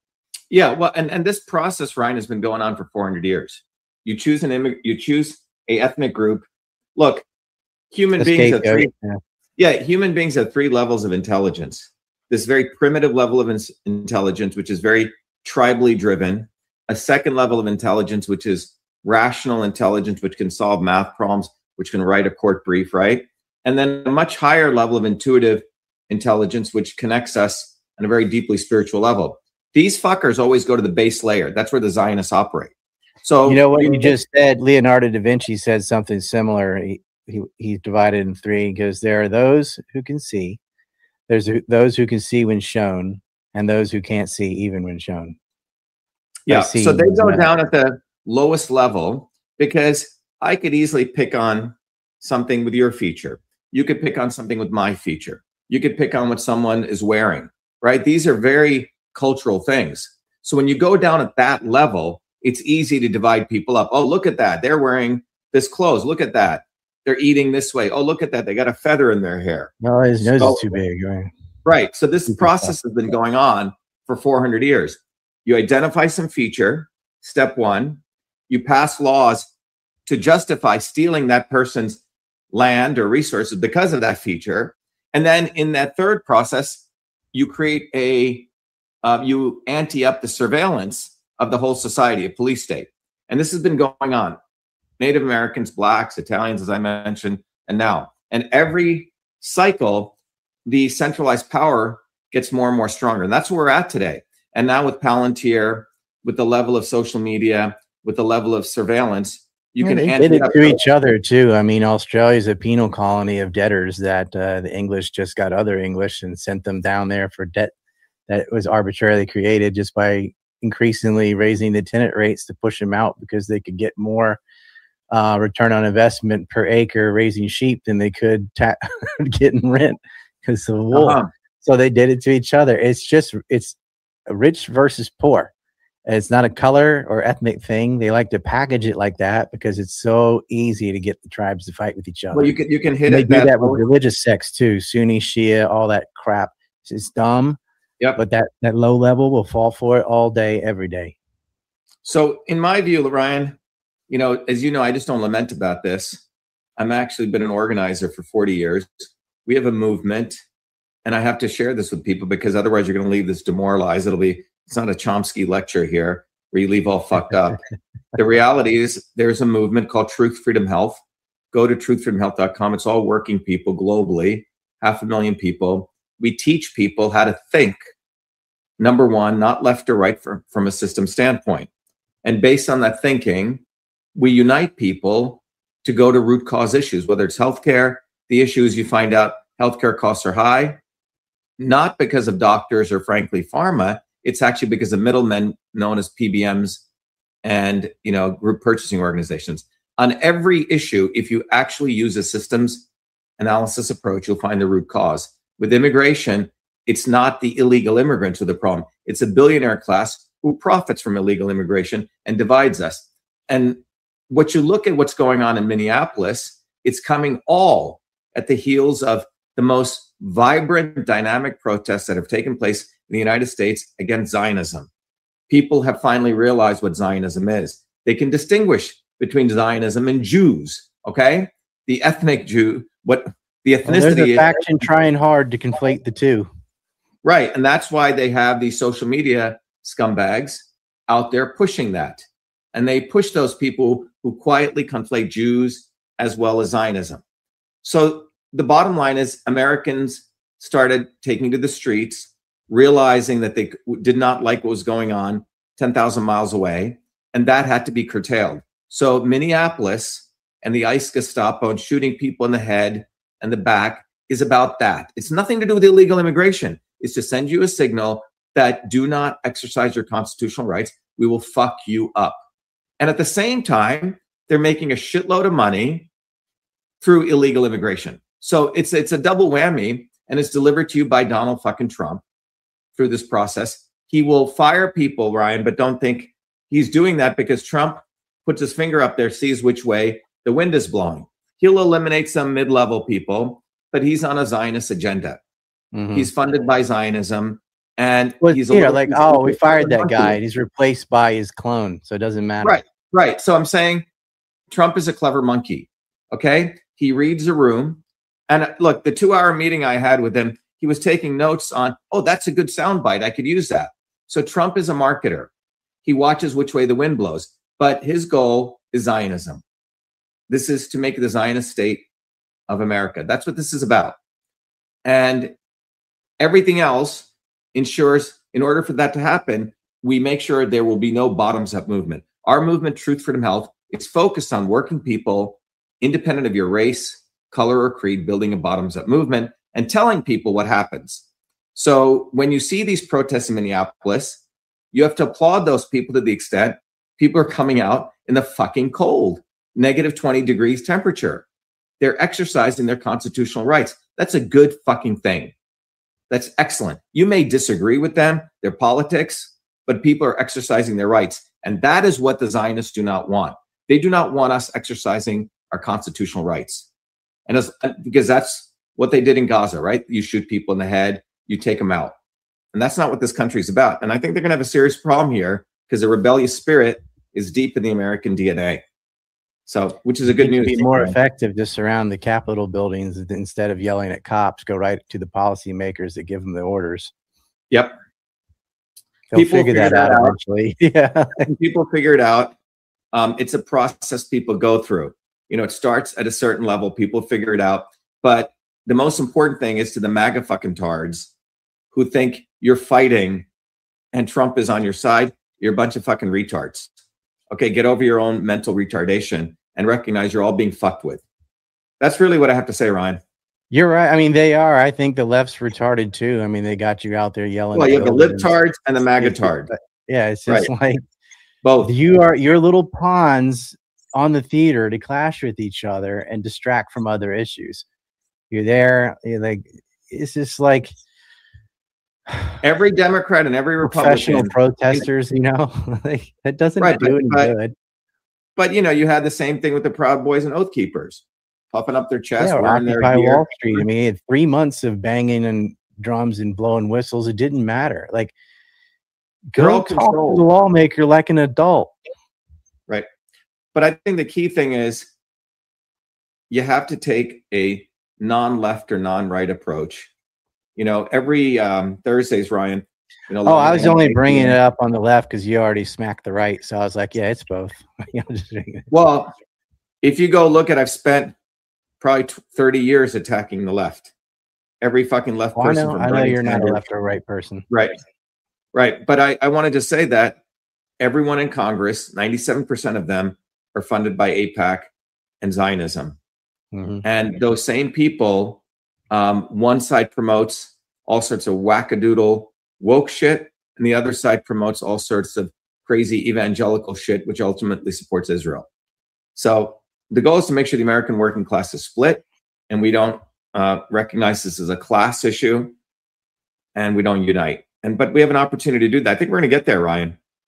Yeah, well, and, and this process, Ryan, has been going on for four hundred years. You choose an immig- you choose a ethnic group. Look, human A beings have three. yeah. Yeah, human beings have three levels of intelligence. This very primitive level of in- intelligence, which is very tribally driven. A second level of intelligence, which is rational intelligence, which can solve math problems, which can write a court brief, right? And then a much higher level of intuitive intelligence, which connects us on a very deeply spiritual level. These fuckers always go to the base layer. That's where the Zionists operate. So you know what you, you just said? Leonardo da Vinci said something similar. He, He, he's divided in three because there are those who can see, there's those who can see when shown, and those who can't see even when shown. Yeah, so they go down at the lowest level because I could easily pick on something with your feature. You could pick on something with my feature. You could pick on what someone is wearing, right? These are very cultural things. So when you go down at that level, it's easy to divide people up. Oh, look at that. They're wearing this clothes. Look at that. They're eating this way. Oh, look at that. They got a feather in their hair. No, his nose so, is too big. Right? right. So this process has been going on for four hundred years. You identify some feature, step one. You pass laws to justify stealing that person's land or resources because of that feature. And then in that third process, you create a, uh, you ante up the surveillance of the whole society, a police state. And this has been going on. Native Americans, Blacks, Italians, as I mentioned, and now. And every cycle, the centralized power gets more and more stronger. And that's where we're at today. And now with Palantir, with the level of social media, with the level of surveillance, you yeah, can they did it to each other too. I mean, Australia is a penal colony of debtors that uh, the English just got other English and sent them down there for debt that was arbitrarily created just by increasingly raising the tenant rates to push them out because they could get more Uh, return on investment per acre raising sheep than they could ta- get in rent because of wool. Uh-huh. So they did it to each other. It's just, it's rich versus poor. It's not a color or ethnic thing. They like to package it like that because it's so easy to get the tribes to fight with each other. Well, you can, you can hit and it. They do that, that with religious sects too. Sunni, Shia, all that crap. It's, it's dumb. Yep. But that, that low level will fall for it all day, every day. So in my view, Ryan, you know, as you know, I just don't lament about this. I'm actually been an organizer for forty years. We have a movement, and I have to share this with people because otherwise you're going to leave this demoralized. It'll be, it's not a Chomsky lecture here where you leave all fucked up. The reality is there's a movement called Truth, Freedom, Health. Go to truth freedom health dot com. It's all working people globally, half a million people. We teach people how to think, number one, not left or right from, from a system standpoint. And based on that thinking, we unite people to go to root cause issues, whether it's healthcare. The issue is you find out healthcare costs are high, not because of doctors or frankly pharma. It's actually because of middlemen known as P B Ms and, you know, group purchasing organizations. On every issue, if you actually use a systems analysis approach, you'll find the root cause. With immigration, it's not the illegal immigrants who are the problem. It's a billionaire class who profits from illegal immigration and divides us. And what you look at what's going on in Minneapolis, it's coming all at the heels of the most vibrant, dynamic protests that have taken place in the United States against Zionism. People have finally realized what Zionism is. They can distinguish between Zionism and Jews, okay? The ethnic Jew, what the ethnicity well, there's a is. faction trying hard to conflate the two. Right, and that's why they have these social media scumbags out there pushing that. And they push those people who quietly conflate Jews as well as Zionism. So the bottom line is Americans started taking to the streets, realizing that they did not like what was going on ten thousand miles away, and that had to be curtailed. So Minneapolis and the ICE Gestapo and shooting people in the head and the back is about that. It's nothing to do with illegal immigration. It's to send you a signal that do not exercise your constitutional rights. We will fuck you up. And at the same time, they're making a shitload of money through illegal immigration. So it's it's a double whammy, and it's delivered to you by Donald fucking Trump through this process. He will fire people, Ryan, but don't think he's doing that because Trump puts his finger up there, sees which way the wind is blowing. He'll eliminate some mid-level people, but he's on a Zionist agenda. Mm-hmm. He's funded by Zionism. And well, he's you know, like, oh, we fired that guy. And he's replaced by his clone, so it doesn't matter. Right, right. So I'm saying Trump is a clever monkey. Okay, he reads a room, and look, the two-hour meeting I had with him, he was taking notes on, oh, that's a good soundbite. I could use that. So Trump is a marketer. He watches which way the wind blows, but his goal is Zionism. This is to make the Zionist state of America. That's what this is about, and everything else ensures, in order for that to happen, we make sure there will be no bottoms-up movement. Our movement, Truth, Freedom, Health, is focused on working people, independent of your race, color, or creed, building a bottoms-up movement and telling people what happens. So when you see these protests in Minneapolis, you have to applaud those people to the extent people are coming out in the fucking cold, negative twenty degrees temperature. They're exercising their constitutional rights. That's a good fucking thing. That's excellent. You may disagree with them, their politics, but people are exercising their rights. And that is what the Zionists do not want. They do not want us exercising our constitutional rights. And as, because that's what they did in Gaza, right? You shoot people in the head, you take them out. And that's not what this country is about. And I think they're going to have a serious problem here because the rebellious spirit is deep in the American D N A. So, which is a good news. It'd be more effective to surround the Capitol buildings instead of yelling at cops. Go right to the policymakers that give them the orders. Yep. They'll people figure that, that out, out eventually. Yeah. People figure it out. Um, it's a process people go through. You know, it starts at a certain level. People figure it out. But the most important thing is to the MAGA fucking tards who think you're fighting and Trump is on your side. You're a bunch of fucking retards. Okay, get over your own mental retardation and recognize you're all being fucked with. That's really what I have to say, Ryan. You're right. I mean, they are. I think the left's retarded too. I mean, they got you out there yelling. Well, you have the libtards and the MAGA-tards. Yeah, it's just right. like both. You are your little pawns on the theater to clash with each other and distract from other issues. You're there. You're like, it's just like every Democrat and every Republican, professional protesters, you know, like, that doesn't right, do any but, good. But you know, you had the same thing with the Proud Boys and Oath Keepers, puffing up their chest, yeah, wearing their Occupy gear. Wall Street. I mean, he had three months of banging and drums and blowing whistles. It didn't matter. Like, They're go all talk controlled. to the lawmaker like an adult. Right. But I think the key thing is you have to take a non-left or non-right approach. You know, every um, Thursdays, Ryan. You know, oh, I was only bringing it up on the left because you already smacked the right. So I was like, yeah, it's both. Well, if you go look at, I've spent probably thirty years attacking the left. Every fucking left well, person. I know, from I know Bernie you're not Sanders. a left or right person. Right. Right. But I, I wanted to say that everyone in Congress, ninety-seven percent of them are funded by AIPAC and Zionism. Mm-hmm. And those same people, um, one side promotes all sorts of wackadoodle woke shit, and the other side promotes all sorts of crazy evangelical shit, which ultimately supports Israel. So the goal is to make sure the American working class is split, and we don't uh, recognize this as a class issue, and we don't unite. And but we have an opportunity to do that. I think we're going to get there, Ryan.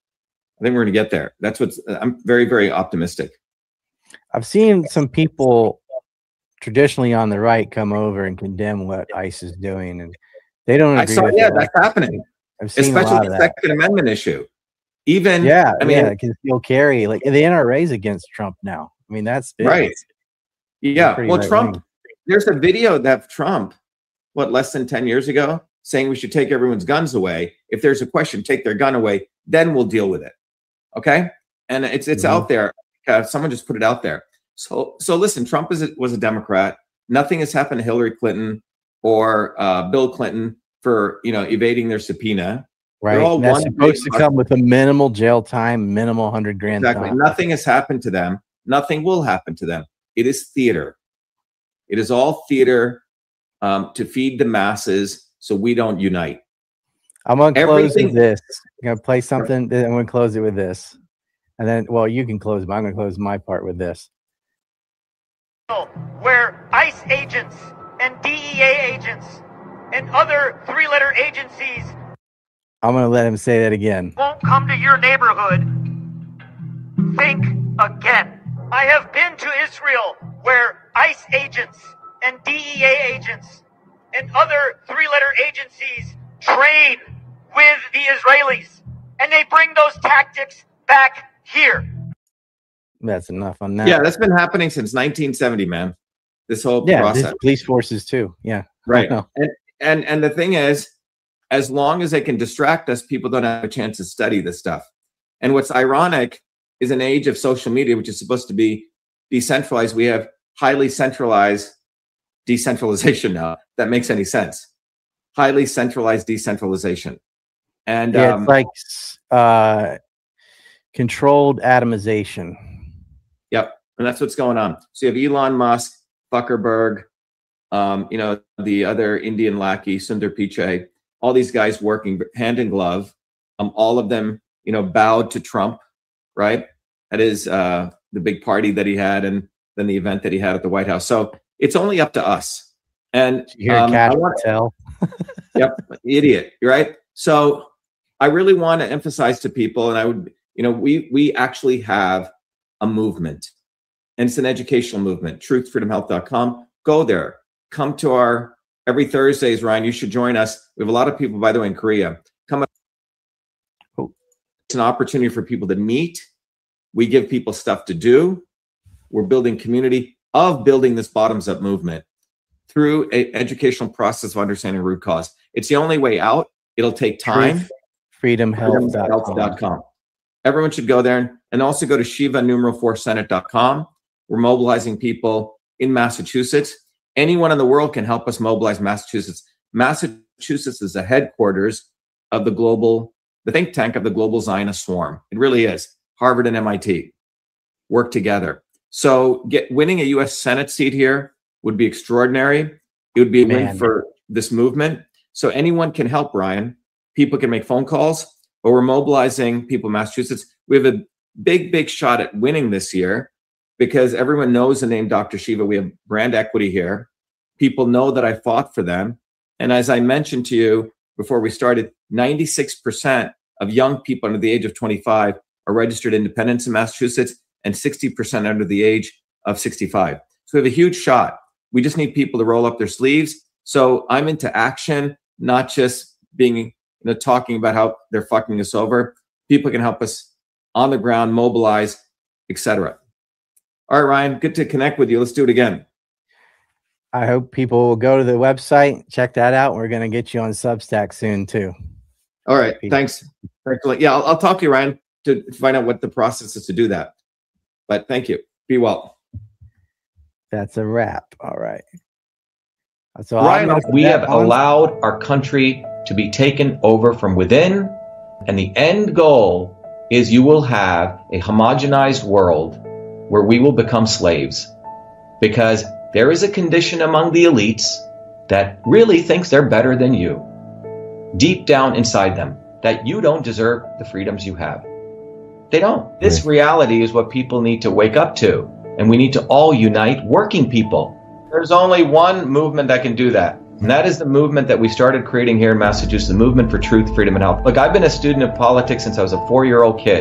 I think we're going to get there. That's what's, I'm very, very optimistic. I've seen some people traditionally on the right come over and condemn what ICE is doing, and they don't agree I saw, with yeah, it. that's happening. I've seen Especially a lot the of that. Second Amendment issue. Even, Yeah, I mean, yeah, concealed carry, like the N R A's against Trump now. I mean, that's big. right. Yeah. pretty Well, right Trump, wing. there's a video that Trump, what, less than ten years ago, saying we should take everyone's guns away. If there's a question, take their gun away, then we'll deal with it. Okay. And it's, it's Mhm. out there. Uh, someone just put it out there. So, so listen, Trump is a, was a Democrat. Nothing has happened to Hillary Clinton or uh, Bill Clinton for, you know, evading their subpoena. Right. all And that's one supposed big- to come with a minimal jail time, minimal hundred grand. Exactly. fine. Nothing has happened to them. Nothing will happen to them. It is theater. It is all theater um, to feed the masses so we don't unite. I'm gonna close Everything- with this. I'm gonna play something. Then I'm gonna close it with this, and then, well, you can close, but I'm gonna close my part with this. Where ICE agents and D E A agents and other three-letter agencies I'm gonna let him say that again. won't come to your neighborhood, think again. I have been to Israel where ICE agents and D E A agents and other three-letter agencies trade with the Israelis, and they bring those tactics back here. That's enough on that. Yeah, that's been happening since nineteen seventy, man. This whole yeah. process. This police forces too. Yeah. Right. No. And and and the thing is, as long as they can distract us, people don't have a chance to study this stuff. And what's ironic is an age of social media, which is supposed to be decentralized. We have highly centralized decentralization now. That makes any sense. Highly centralized decentralization. And Yeah, um, it's like uh, controlled atomization. Yep, and that's what's going on. So you have Elon Musk, Zuckerberg, um, you know, the other Indian lackey, Sundar Pichai, all these guys working hand in glove. Um, all of them, you know, bowed to Trump, right? That is uh, the big party that he had, and then the event that he had at the White House. So it's only up to us. And You hear um, Cash I wanna- Patel? Yep, idiot, right? So I really want to emphasize to people, and I would, you know, we we actually have a movement, and it's an educational movement. truth freedom health dot com. Go there. Come to our every Thursdays, Ryan. You should join us. We have a lot of people, by the way, in Korea. Come up. It's an opportunity for people to meet. We give people stuff to do. We're building community of building this bottoms up movement through an educational process of understanding root cause. It's the only way out. It'll take time. freedom health health dot com. Everyone should go there, and, and also go to Shiva numeral four Senate dot com. We're mobilizing people in Massachusetts. Anyone in the world can help us mobilize Massachusetts. Massachusetts is the headquarters of the global, the think tank of the global Zionist swarm. It really is. Harvard and M I T work together. So get winning a U S Senate seat here would be extraordinary. It would be a Man. win for this movement. So anyone can help, Ryan. People can make phone calls, but we're mobilizing people in Massachusetts. We have a big, big shot at winning this year because everyone knows the name Doctor Shiva. We have brand equity here. People know that I fought for them. And as I mentioned to you before we started, ninety-six percent of young people under the age of twenty-five are registered independents in Massachusetts, and sixty percent under the age of sixty-five. So we have a huge shot. We just need people to roll up their sleeves. So I'm into action, not just being, you know, talking about how they're fucking us over. People can help us on the ground, mobilize, et cetera. All right, Ryan, good to connect with you. Let's do it again. I hope people will go to the website, check that out. We're going to get you on Substack soon too. All right, thanks. Thanks a lot. Yeah, I'll, I'll talk to you, Ryan, to find out what the process is to do that. But thank you. Be well. That's a wrap. All right. So Ryan, I'm We have on- allowed our country to be taken over from within, and the end goal is you will have a homogenized world where we will become slaves, because there is a condition among the elites that really thinks they're better than you, deep down inside them, that you don't deserve the freedoms you have. They don't. This reality is what people need to wake up to, and we need to all unite, working people. There's only one movement that can do that, and that is the movement that we started creating here in Massachusetts, the movement for truth, freedom, and health. Look, I've been a student of politics since I was a four-year-old kid.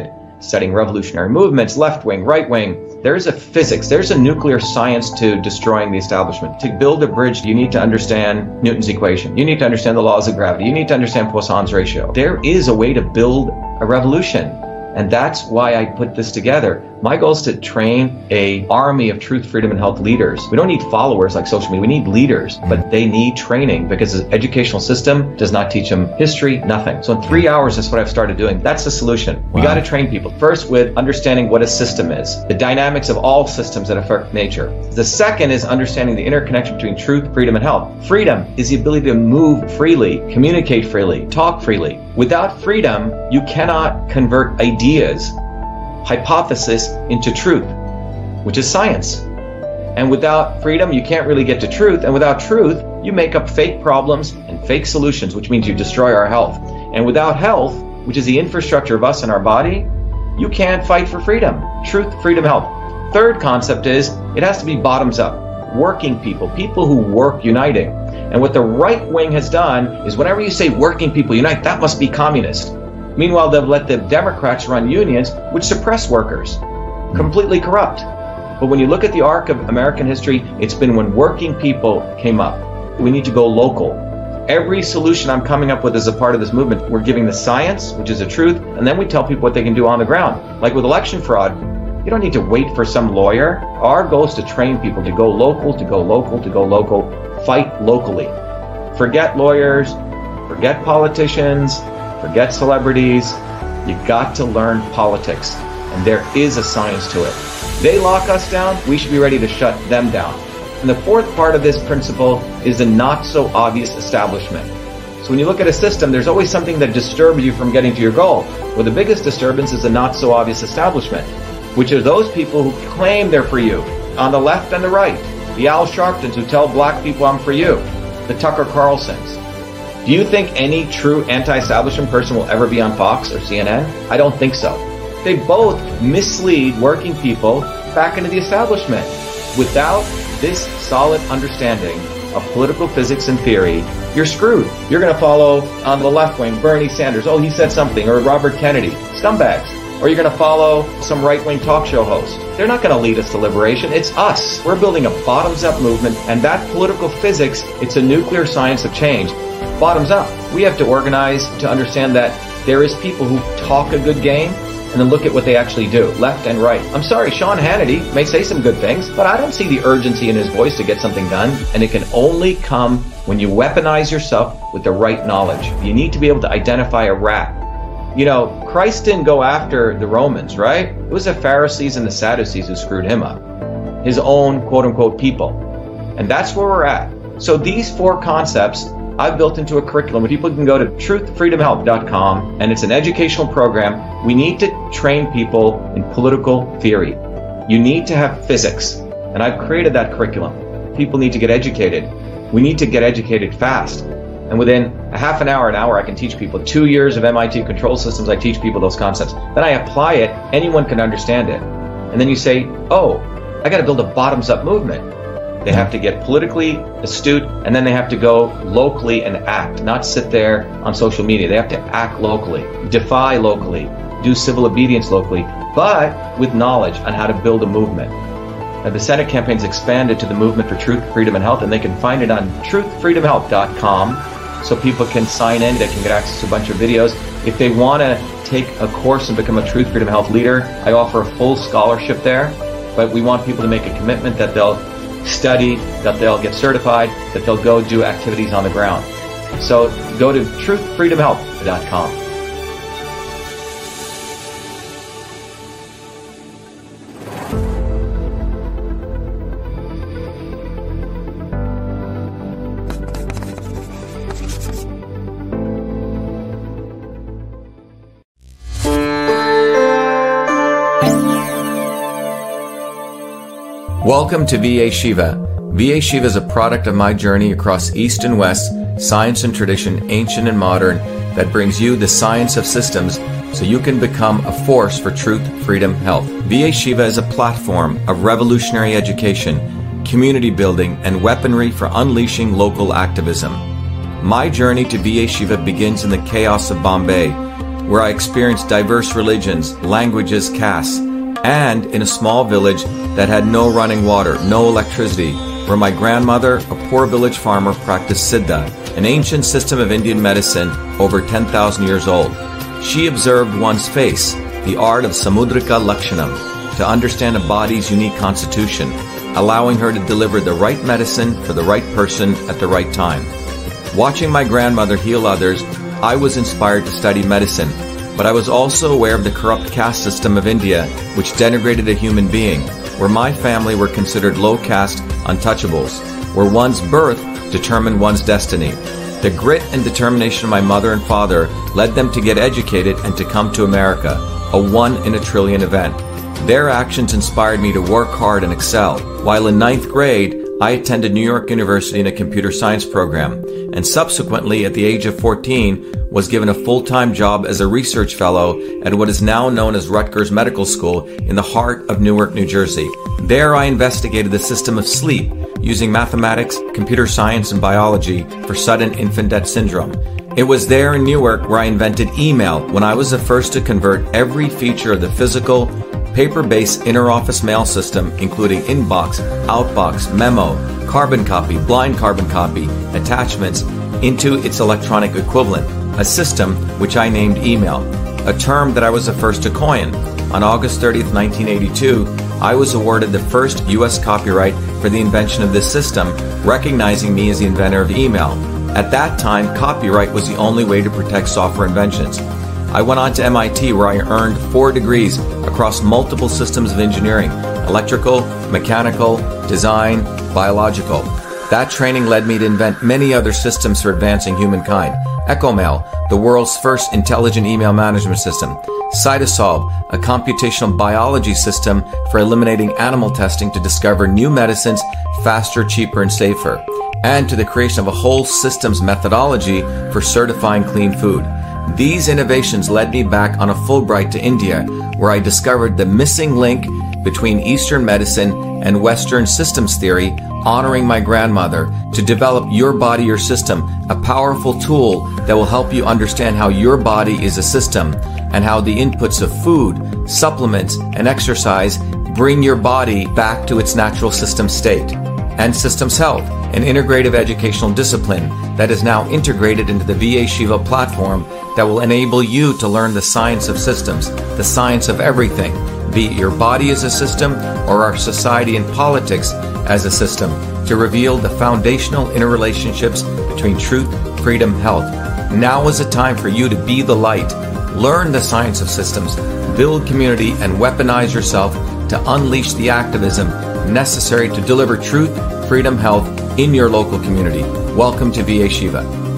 studying revolutionary movements, left wing, right wing. There's a physics, there's a nuclear science to destroying the establishment. To build a bridge, you need to understand Newton's equation. You need to understand the laws of gravity. You need to understand Poisson's ratio. There is a way to build a revolution. And that's why I put this together. My goal is to train a army of truth, freedom, and health leaders. We don't need followers like social media. We need leaders, but they need training because the educational system does not teach them history, nothing. So in three hours, that's what I've started doing. That's the solution. Wow. We got to train people. First, with understanding what a system is, the dynamics of all systems that affect nature. The second is understanding the interconnection between truth, freedom, and health. Freedom is the ability to move freely, communicate freely, talk freely. Without freedom, you cannot convert ideas, hypothesis into truth, which is science. And without freedom, you can't really get to truth. And without truth, you make up fake problems and fake solutions, which means you destroy our health. And without health, which is the infrastructure of us and our body, you can't fight for freedom. Truth, freedom, health. Third concept is it has to be bottoms up. Working people, people who work uniting. And what the right wing has done is whenever you say working people unite, that must be communist. Meanwhile, they've let the Democrats run unions, which suppress workers. Completely corrupt. But when you look at the arc of American history, it's been when working people came up. We need to go local. Every solution I'm coming up with as a part of this movement, we're giving the science, which is the truth, and then we tell people what they can do on the ground. Like with election fraud, you don't need to wait for some lawyer. Our goal is to train people to go local, to go local, to go local, fight locally. Forget lawyers, forget politicians, forget celebrities. You got to learn politics, and there is a science to it. They lock us down, we should be ready to shut them down. And the fourth part of this principle is the not so obvious establishment. So when you look at a system, there's always something that disturbs you from getting to your goal. Well, the biggest disturbance is the not so obvious establishment, which are those people who claim they're for you, on the left and the right. The Al Sharptons who tell black people I'm for you. The Tucker Carlsons. Do you think any true anti-establishment person will ever be on Fox or C N N? I don't think so. They both mislead working people back into the establishment. Without this solid understanding of political physics and theory, you're screwed. You're going to follow on the left wing, Bernie Sanders. Oh, he said something. Or Robert Kennedy. Scumbags. Or you're going to follow some right-wing talk show host. They're not going to lead us to liberation. It's us. We're building a bottoms-up movement, and that political physics, it's a nuclear science of change. Bottoms up. We have to organize to understand that there is people who talk a good game and then look at what they actually do, left and right. I'm sorry, Sean Hannity may say some good things, but I don't see the urgency in his voice to get something done, and it can only come when you weaponize yourself with the right knowledge. You need to be able to identify a rat. You know, Christ didn't go after the Romans, right? It was the Pharisees and the Sadducees who screwed him up. His own quote-unquote people. And that's where we're at. So these four concepts I've built into a curriculum where people can go to truth freedom health dot com, and it's an educational program. We need to train people in political theory. You need to have physics, and I've created that curriculum. People need to get educated. We need to get educated fast. And within a half an hour, an hour, I can teach people. Two years of M I T control systems, I teach people those concepts. Then I apply it, anyone can understand it. And then you say, oh, I got to build a bottoms-up movement. They have to get politically astute, and then they have to go locally and act, not sit there on social media. They have to act locally, defy locally, do civil obedience locally, but with knowledge on how to build a movement. Now, the Senate campaign's expanded to the Movement for Truth, Freedom, and Health, and they can find it on truth freedom health dot com, so people can sign in. They can get access to a bunch of videos. If they want to take a course and become a Truth, Freedom, Health leader, I offer a full scholarship there, but we want people to make a commitment that they'll study, that they'll get certified, that they'll go do activities on the ground. So go to truth freedom health dot com. Welcome to V A Shiva. V A Shiva is a product of my journey across East and West, science and tradition, ancient and modern, that brings you the science of systems so you can become a force for truth, freedom, health. V A Shiva is a platform of revolutionary education, community building, and weaponry for unleashing local activism. My journey to V A Shiva begins in the chaos of Bombay, where I experienced diverse religions, languages, castes, and in a small village that had no running water, no electricity, where my grandmother, a poor village farmer, practiced Siddha, an ancient system of Indian medicine over ten thousand years old. She observed one's face, the art of Samudrika Lakshanam, to understand a body's unique constitution, allowing her to deliver the right medicine for the right person at the right time. Watching my grandmother heal others, I was inspired to study medicine, but I was also aware of the corrupt caste system of India, which denigrated a human being, where my family were considered low caste untouchables, where one's birth determined one's destiny. The grit and determination of my mother and father led them to get educated and to come to America, a one in a trillion event. Their actions inspired me to work hard and excel. While in ninth grade, I attended New York University in a computer science program, and subsequently, at the age of fourteen, was given a full-time job as a research fellow at what is now known as Rutgers Medical School in the heart of Newark, New Jersey. There I investigated the system of sleep using mathematics, computer science, and biology for sudden infant death syndrome. It was there in Newark where I invented email, when I was the first to convert every feature of the physical, paper-based interoffice mail system, including inbox, outbox, memo, carbon copy, blind carbon copy, attachments, into its electronic equivalent, a system which I named email, a term that I was the first to coin. On August thirtieth, nineteen eighty-two, I was awarded the first U S copyright for the invention of this system, recognizing me as the inventor of email. At that time, copyright was the only way to protect software inventions. I went on to M I T, where I earned four degrees across multiple systems of engineering: electrical, mechanical, design, biological. That training led me to invent many other systems for advancing humankind. EchoMail, the world's first intelligent email management system. Cytosolve, a computational biology system for eliminating animal testing to discover new medicines faster, cheaper, and safer. And to the creation of a whole systems methodology for certifying clean food. These innovations led me back on a Fulbright to India, where I discovered the missing link between Eastern medicine and Western systems theory, honoring my grandmother, to develop Your Body, Your System, a powerful tool that will help you understand how your body is a system and how the inputs of food, supplements, and exercise bring your body back to its natural system state. And Systems Health, an integrative educational discipline that is now integrated into the V A Shiva platform that will enable you to learn the science of systems, the science of everything, be it your body as a system or our society and politics as a system, to reveal the foundational interrelationships between truth, freedom, health. Now is the time for you to be the light, learn the science of systems, build community, and weaponize yourself to unleash the activism necessary to deliver truth, freedom, health in your local community. Welcome to V A Shiva.